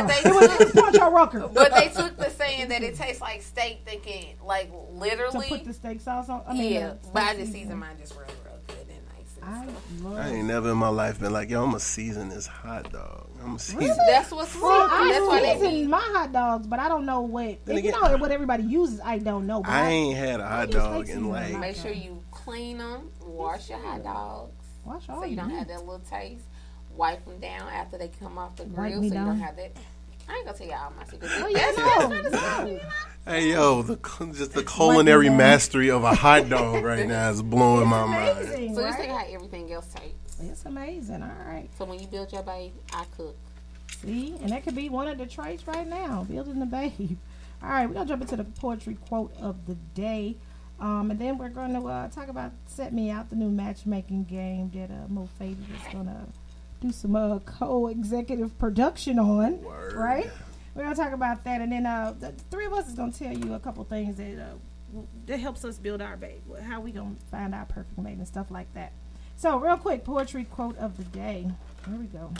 But they took the saying that it tastes like steak, thinking like literally to put the steak sauce on. But I just season mine just real good and nice. I ain't never in my life been like, yo, I'm gonna season this hot dog. I'm gonna season. That's what's wrong. That's why I season my hot dogs, but I don't know what. You know what everybody uses. I don't know. But I ain't had a hot dog in like. Make sure you clean them, wash your hot dogs, so you don't have that little taste. Wipe them down after they come off the grill, so you don't have that. I ain't gonna tell y'all my secrets. Hey yo, just the culinary mastery of a hot dog right now is blowing my mind. So just think how everything else tastes. It's amazing. All right. So when you build your babe, I cook. See, and that could be one of the traits right now, building the babe. All right, we're gonna jump into the poetry quote of the day, and then we're going to talk about Set Me Out, the new matchmaking game that Mo Faded is gonna do some co-executive production on. Word. Right? We're gonna talk about that, and then the 3 of us is gonna tell you a couple things that helps us build our babe, how we gonna find our perfect mate and stuff like that. So real quick, poetry quote of the day. Here we go.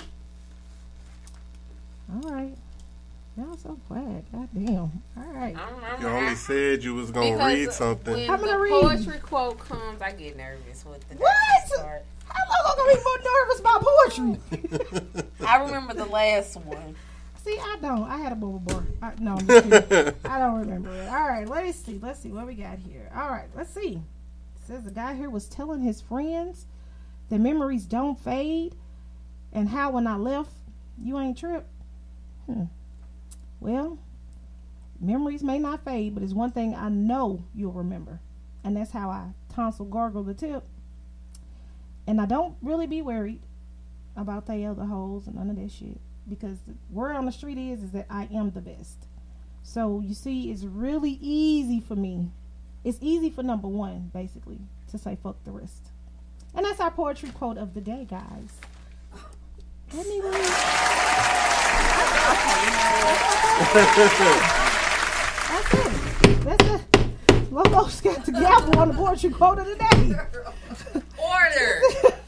All right. Y'all so quiet. God damn. All right. You only said you was gonna read something. When the poetry quote comes, I get nervous with the what? How long am I gonna be more nervous about poetry? I remember the last one. See, I don't. I had a bubble bar. No, I'm just kidding. I don't remember it. All right, let's see what we got here. All right, let's see. It says the guy here was telling his friends that memories don't fade, and how when I left, you ain't tripped. Well, memories may not fade, but it's one thing I know you'll remember, and that's how I tonsil gargle the tip. And I don't really be worried about the other hoes and none of that shit, because the word on the street is that I am the best. So you see, it's really easy for me. It's easy for number one, basically, to say fuck the rest. And that's our poetry quote of the day, guys. Let me read. That's it. That's it. Lolo's got the gavel on the poetry quote of the day. Order.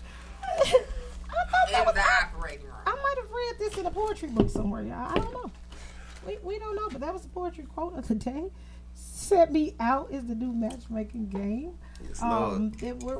In the operating room. I might have read this in a poetry book somewhere, y'all. I don't know. We don't know, but that was the poetry quote of the day. Set Me Out is the new matchmaking game. Yes, Lord.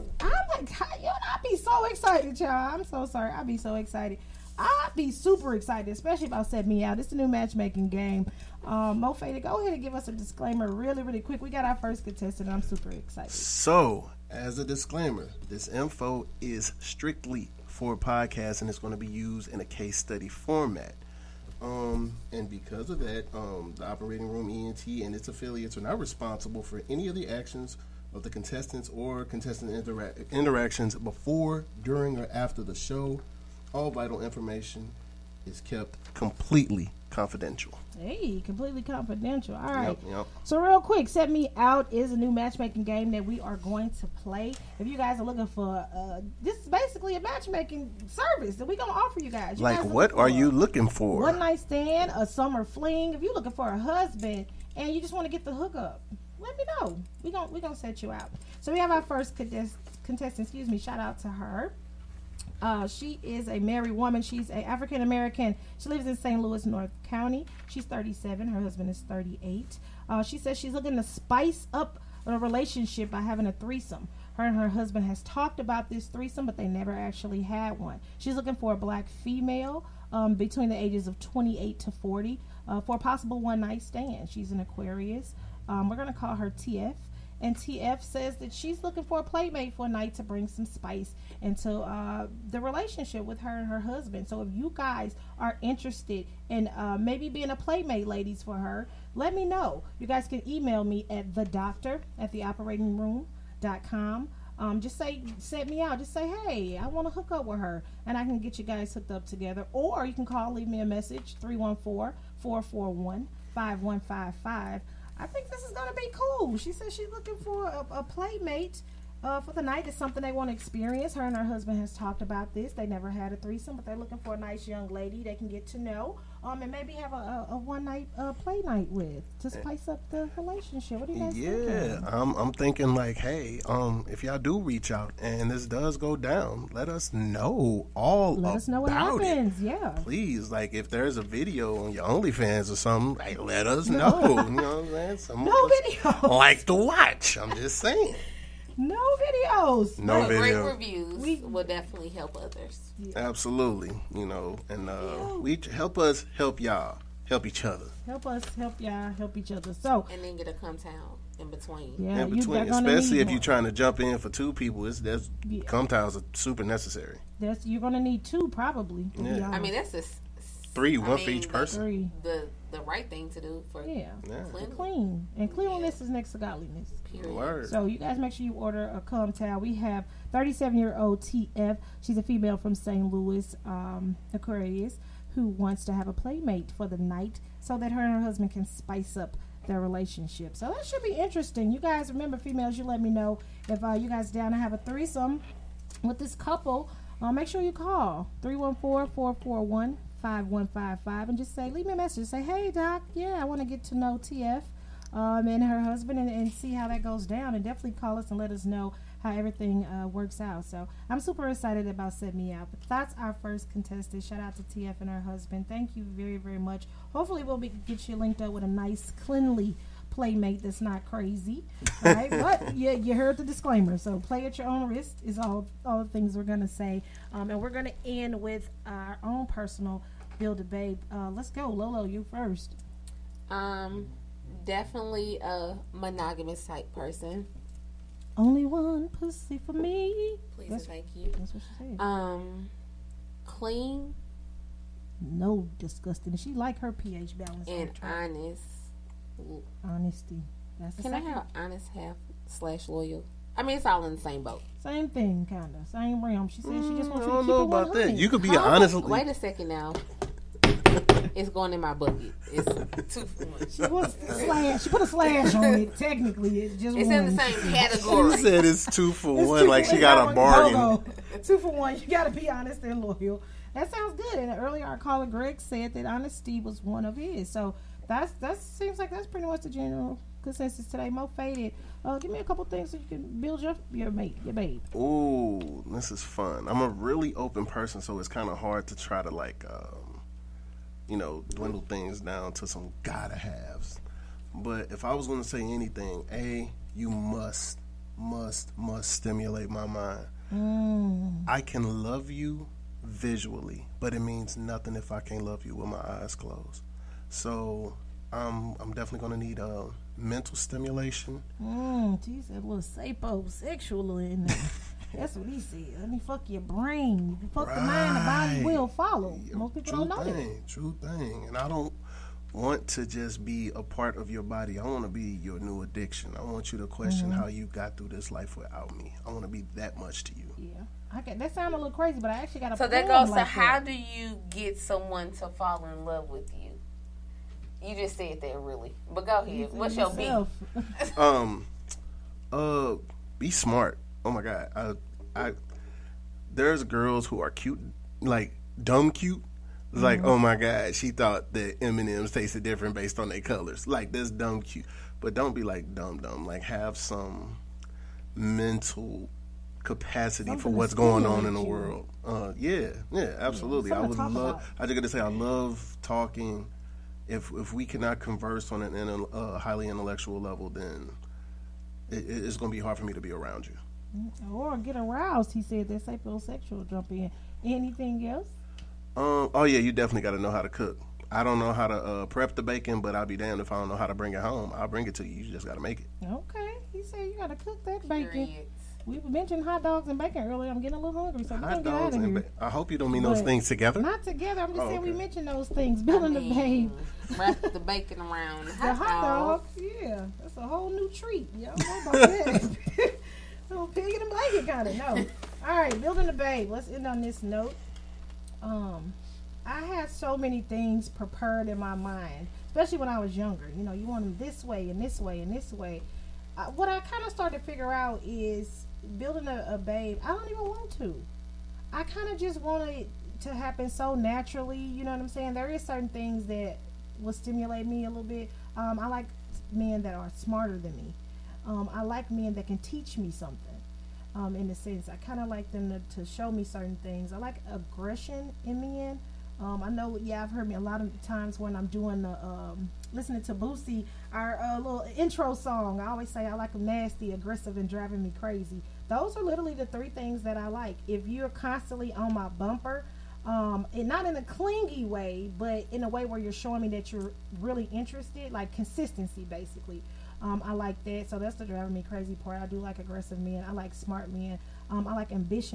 I'd be so excited, y'all. I'm so sorry. I'd be so excited. I'd be super excited, especially about Set Me Out. It's the new matchmaking game. Mo Fada, go ahead and give us a disclaimer really, really quick. We got our first contestant. I'm super excited. So, as a disclaimer, this info is strictly for podcasts and it's going to be used in a case study format. And because of that, the Operating Room ENT and its affiliates are not responsible for any of the actions of the contestants or contestant interactions before, during, or after the show. All vital information is kept completely confidential. Hey, completely confidential. All right. Yep. So real quick, Set Me Out is a new matchmaking game that we are going to play. If you guys are looking for, this is basically a matchmaking service that we're going to offer you guys. What are you looking for? One night stand, a summer fling. If you're looking for a husband and you just want to get the hookup, let me know. We're gonna set you out. So we have our first contestant. Shout out to her. She is a married woman. She's an African American. She lives in St. Louis, North County. She's 37. Her husband is 38. She says she's looking to spice up a relationship by having a threesome. Her and her husband has talked about this threesome, but they never actually had one. She's looking for a black female between the ages of 28 to 40 for a possible one-night stand. She's an Aquarius. We're going to call her TF. And TF says that she's looking for a playmate for a night to bring some spice into the relationship with her and her husband. So if you guys are interested in maybe being a playmate, ladies, for her, let me know. You guys can email me at thedoctor@theoperatingroom.com. Just say, set me out. Just say, hey, I want to hook up with her. And I can get you guys hooked up together. Or you can call, leave me a message, 314-441-5155. I think this is going to be cool. She says she's looking for a playmate for the night. It's something they want to experience. Her and her husband has talked about this. They never had a threesome, but they're looking for a nice young lady they can get to know and maybe have a one-night play night with to spice up the relationship. What do you guys think? Yeah, I'm thinking like, hey, if y'all do reach out and this does go down, let us know Let us know what happens. Yeah. Please, like if there's a video on your OnlyFans or something, hey, let us know. You know what I'm saying? No videos. Like to watch. I'm just saying. No videos. No video. Great reviews will definitely help others. Yeah. Absolutely. You know, and we help us help y'all. Help each other. Help us help y'all help each other. So and then get a come town in between. Yeah, in between, especially if you're trying to jump in for two people. Come towns are super necessary. You're gonna need two probably. Yeah. I mean that's just 3, one for each person. The right thing to do for clean. And cleanliness is next to godliness. Word. So you guys make sure you order a cum towel. We have 37-year-old TF. She's a female from St. Louis, Aquarius, who wants to have a playmate for the night so that her and her husband can spice up their relationship. So that should be interesting. You guys remember, females, you let me know if you guys down to have a threesome with this couple. Make sure you call 314-441-5155 and just say, leave me a message. Say, hey, Doc, I want to get to know TF and her husband and see how that goes down. And definitely call us and let us know how everything works out. So I'm super excited about Set Me Out. But that's our first contestant. Shout out to TF and her husband. Thank you very, very much. Hopefully we'll get you linked up with a nice, cleanly playmate that's not crazy. All right, but you heard the disclaimer, so play at your own risk is all the things we're gonna say. And we're gonna end with our own personal Build a Babe. Let's go, Lolo, you first. Definitely a monogamous type person. Only one pussy for me. Please and thank you. That's what she said. Clean. No disgusting. She like her pH balance and honest. Honesty. That's the Can second. I have honest / loyal? I mean, it's all in the same boat. Same thing, kind of. Same realm. She said she just wants you to I don't keep know it about 100. that. You could be honest. Wait a second now. It's going in my bucket. It's 2 for 1. She put a slash on it. Technically, it's just it's one. in the same category. She said it's 2 for 1, like she got a bargain. 2 for 1. You got to be honest and loyal. That sounds good. And earlier, our caller Greg said that honesty was one of his. So that seems like that's pretty much the general consensus today. Mo Faded. Give me a couple things so you can build your mate, your babe. Ooh, this is fun. I'm a really open person, so it's kind of hard to try to dwindle things down to some gotta haves. But if I was going to say anything, you must stimulate my mind. I can love you visually, but it means nothing if I can't love you with my eyes closed. So I'm definitely going to need mental stimulation. He said a little sapiosexual in there. That's what he said. Let me fuck your brain. If you fuck the mind, the body will follow. Most people don't know that. True thing. And I don't want to just be a part of your body. I want to be your new addiction. I want you to question how you got through this life without me. I want to be that much to you. Yeah. That sounds a little crazy, but I actually got a So that goes to how do you get someone to fall in love with you? You just said that, really. But go ahead. What's your beef? Be smart. Oh my God. There's girls who are cute, like dumb cute. It's like, oh my God, she thought that M&M's tasted different based on their colors. Like, that's dumb cute. But don't be like dumb. Like, have some mental capacity for what's going on in the world. Yeah, absolutely. I just got to say, I love talking. If we cannot converse on a highly intellectual level, then it's going to be hard for me to be around you. Or get aroused, he said. That sapiosexual jump in. Anything else? Oh yeah, you definitely got to know how to cook. I don't know how to prep the bacon, but I'll be damned if I don't know how to bring it home. I'll bring it to you. You just got to make it. Okay. He said you got to cook that bacon. We mentioned hot dogs and bacon earlier. I'm getting a little hungry, so we're going to get out of here. I hope you don't mean those things together. Not together. I'm just saying we mentioned those things. Building the babe. Wrap the bacon around the hot dogs. Yeah. That's a whole new treat. Y'all know about that. Little pig in a blanket kind of. No. All right. Building the babe. Let's end on this note. I had so many things prepared in my mind, especially when I was younger. You know, you want them this way and this way and this way. What I kind of started to figure out is building a babe. I don't even want to. I kind of just want it to happen so naturally. You know what I'm saying? There is certain things that will stimulate me a little bit. I like men that are smarter than me. I like men that can teach me something. In a sense, I kind of like them to show me certain things. I like aggression in men. I know, I've heard me a lot of times when I'm doing the listening to Boosie, our little intro song. I always say I like them nasty, aggressive, and driving me crazy. Those are literally the 3 things that I like. If you're constantly on my bumper, and not in a clingy way, but in a way where you're showing me that you're really interested, like consistency, basically. I like that. So that's the driving me crazy part. I do like aggressive men. I like smart men. I like ambitious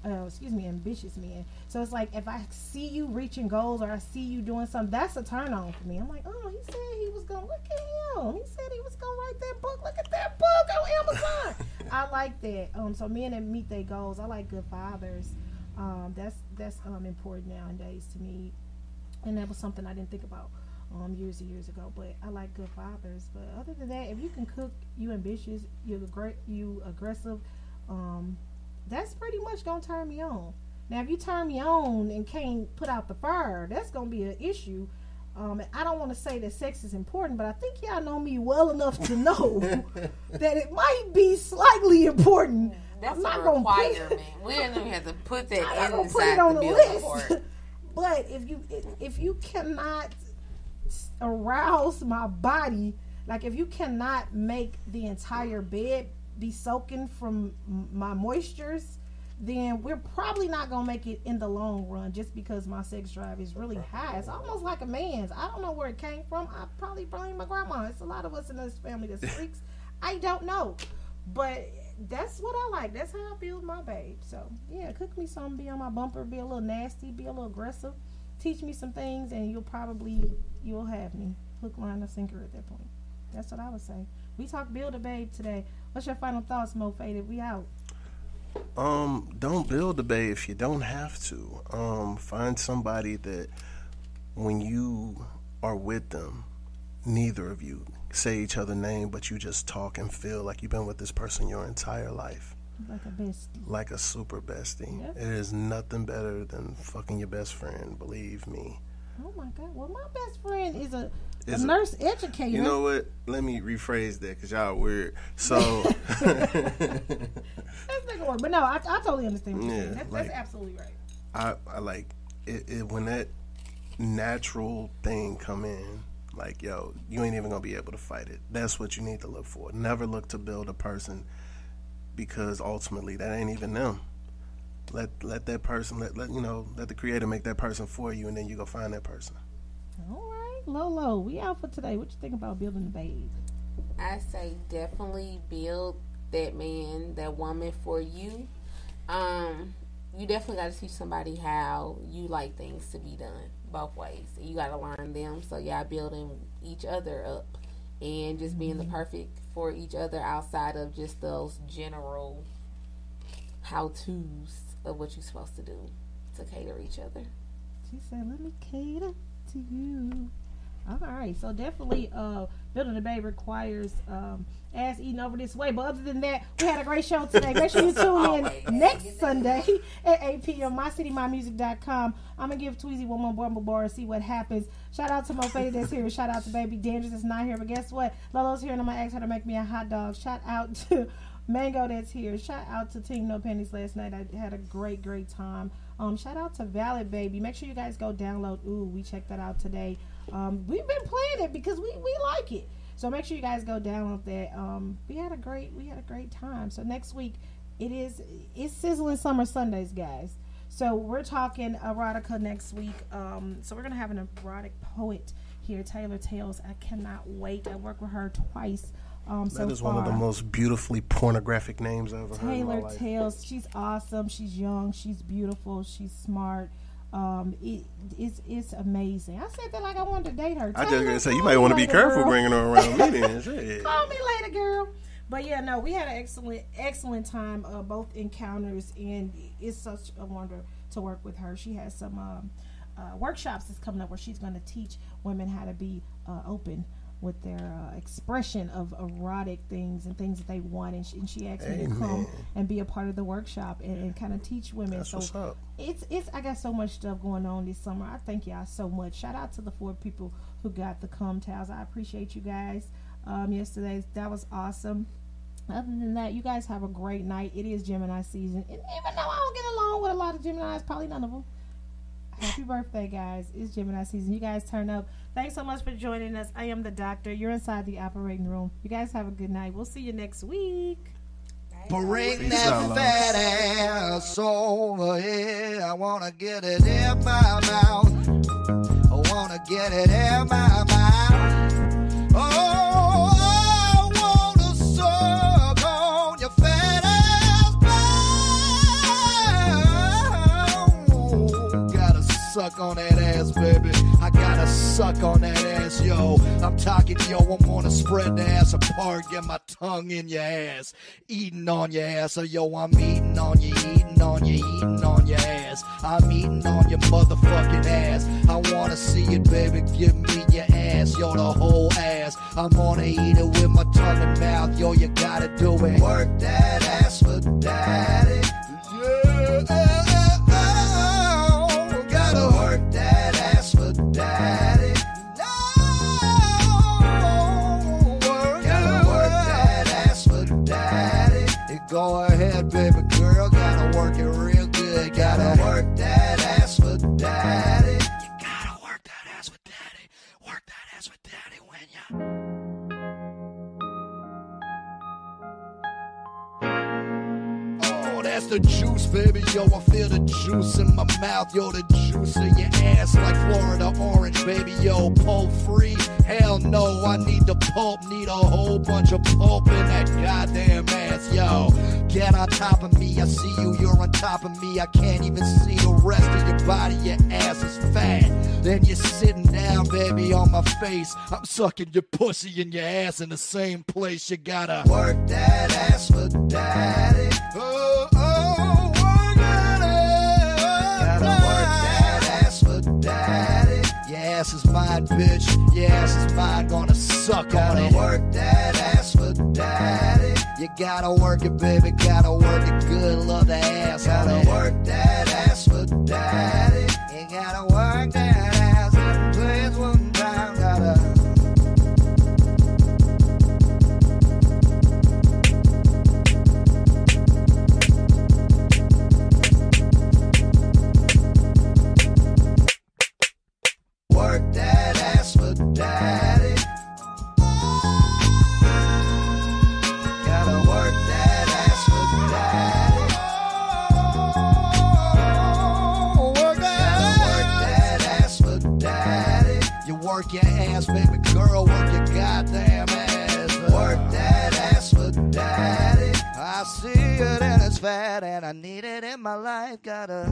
men. So it's like if I see you reaching goals or I see you doing something, that's a turn on for me. I'm like, oh, he said he was going to look at him. He said he was going to write that book. Look at that book on Amazon. I like that. So men that meet their goals. I like good fathers. That's important nowadays to me. And that was something I didn't think about years and years ago, but I like good fathers. But other than that, if you can cook, you ambitious, you aggressive, that's pretty much gonna turn me on. Now, if you turn me on and can't put out the fire, that's gonna be an issue. I don't want to say that sex is important, but I think y'all know me well enough to know that it might be slightly important. That's not a requirement. We don't even have to put that inside on the the building list. part. But if you cannot arouse my body, like if you cannot make the entire bed be soaking from my moistures, then we're probably not gonna make it in the long run, just because my sex drive is really high. It's almost like a man's. I don't know where it came from. I probably blame my grandma. It's a lot of us in this family that's freaks. I don't know, but that's what I like. That's how I build my babe. So yeah, cook me something, be on my bumper, be a little nasty, be a little aggressive, teach me some things, and you'll have me hook, line, or sinker at that point. That's what I would say. We talked build a babe today. What's your final thoughts, Mo Faded? We out. Don't build a babe if you don't have to. Find somebody that when you are with them, neither of you say each other's name, but you just talk and feel like you've been with this person your entire life. Like a bestie. Like a super bestie. Yep. It is nothing better than fucking your best friend, believe me. Oh my God. Well, my best friend is a nurse educator. You know what? Let me rephrase that because y'all weird. So. That's not gonna work. But no, I totally understand what you're saying. That's absolutely right. I like it when that natural thing come in. Like, yo, you ain't even gonna be able to fight it. That's what you need to look for. Never look to build a person because ultimately that ain't even them. Let that person let the creator make that person for you, and then you go find that person. All right, Lolo, we out for today. What you think about building the babe? I say definitely build that man, that woman for you. You definitely got to teach somebody how you like things to be done both ways. You got to learn them. So y'all building each other up and just being the perfect for each other outside of just those general how-tos of what you're supposed to do to cater each other. She said, let me cater to you. All right, so definitely building a babe requires ass eating over this way. But other than that, we had a great show today. Make sure you tune in next Sunday at 8 p.m. MyCityMyMusic.com. I'm going to give Tweezy one more bumble bar and see what happens. Shout out to Mo Faded that's here. Shout out to Baby Dangerous that's not here. But guess what? Lolo's here and I'm going to ask her to make me a hot dog. Shout out to Mango that's here. Shout out to Team No Pennies last night. I had a great time. Shout out to Valid Baby. Make sure you guys go download. Ooh, we checked that out today. We've been playing it because we like it. So make sure you guys go download that. We had a great time. So next week it's Sizzling Summer Sundays, guys. So we're talking erotica next week. So we're gonna have an erotic poet here, Taylor Tales. I cannot wait. I worked with her twice. That is one of the most beautifully pornographic names I've ever heard in my life. Taylor Tales. She's awesome. She's young. She's beautiful. She's smart. It's amazing. I said that like I wanted to date her. I just gonna say you might want to be careful bringing her around me. Then shit. Call me later, girl. But yeah, no, we had an excellent time. Both encounters, and it's such a wonder to work with her. She has some workshops that's coming up where she's going to teach women how to be open with their expression of erotic things and things that they want, and she asked me to come and be a part of the workshop and kind of teach women. That's what's up. It's I got so much stuff going on this summer. I thank y'all so much. Shout out to the 4 people who got the cum towels. I appreciate you guys. Yesterday that was awesome. Other than that, you guys have a great night. It is Gemini season, and even though I don't get along with a lot of Geminis, probably none of them. Happy birthday, guys. It's Gemini season. You guys turn up. Thanks so much for joining us. I am the doctor. You're inside the operating room. You guys have a good night. We'll see you next week. Bring that fat ass over here. I want to get it in my mouth. I want to get it in my mouth. Oh, I want to suck on your fat ass. Gotta suck on that ass, baby. I gotta suck on that ass, yo. I'm talking, yo, I'm gonna spread the ass apart, get my tongue in your ass, eating on your ass. So, yo, I'm eating on you, eating on you, eating on your ass. I'm eating on your motherfucking ass. I wanna see it, baby, give me your ass, yo, the whole ass. I'm gonna eat it with my tongue and mouth, yo, you gotta do it. Work that ass for daddy. Yeah. Gotta work that ass for daddy. No, gotta work that ass for daddy. Go ahead, baby girl, gotta work it real good. Gotta work that ass for daddy. You gotta work that ass for daddy. Work that ass for daddy when ya. That's the juice, baby, yo, I feel the juice in my mouth, yo, the juice in your ass like Florida orange, baby, yo, pulp free, hell no, I need the pulp, need a whole bunch of pulp in that goddamn ass, yo, get on top of me, I see you, you're on top of me, I can't even see the rest of your body, your ass is fat, then you're sitting down, baby, on my face, I'm sucking your pussy and your ass in the same place, you gotta work that ass for daddy, oh, work that ass for daddy. Yeah, ass is mine, bitch. Your ass is mine, gonna suck on it. Work that ass for daddy. You gotta work it, baby, gotta work it good. Love the ass. Gotta work that ass for daddy. You gotta work that ass. Please one time, gotta. Work that ass for daddy. Gotta work that ass for daddy. Work that ass for daddy. You work your ass, baby girl, work your goddamn ass. Work that ass for daddy. I see it and it's fat and I need it in my life. Gotta.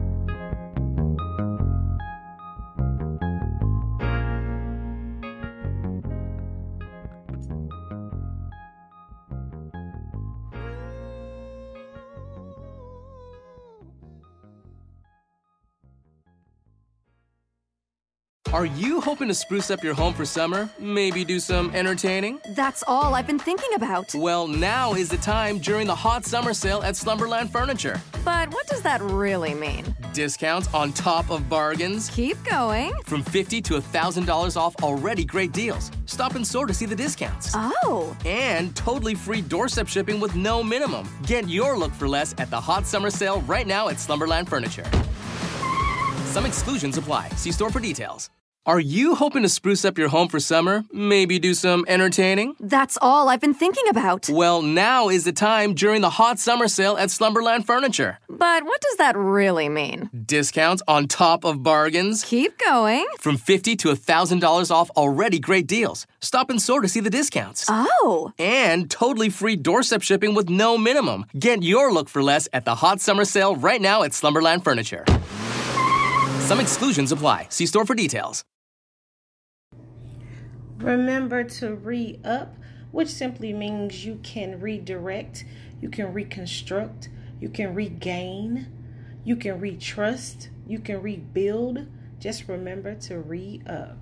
Are you hoping to spruce up your home for summer? Maybe do some entertaining? That's all I've been thinking about. Well, now is the time during the hot summer sale at Slumberland Furniture. But what does that really mean? Discounts on top of bargains. Keep going. From $50 to $1,000 off already great deals. Stop in store to see the discounts. Oh. And totally free doorstep shipping with no minimum. Get your look for less at the hot summer sale right now at Slumberland Furniture. Some exclusions apply. See store for details. Are you hoping to spruce up your home for summer? Maybe do some entertaining? That's all I've been thinking about. Well, now is the time during the hot summer sale at Slumberland Furniture. But what does that really mean? Discounts on top of bargains. Keep going. From $50 to $1,000 off already great deals. Stop in store to see the discounts. Oh. And totally free doorstep shipping with no minimum. Get your look for less at the hot summer sale right now at Slumberland Furniture. Some exclusions apply. See store for details. Remember to re-up, which simply means you can redirect, you can reconstruct, you can regain, you can retrust, you can rebuild. Just remember to re-up.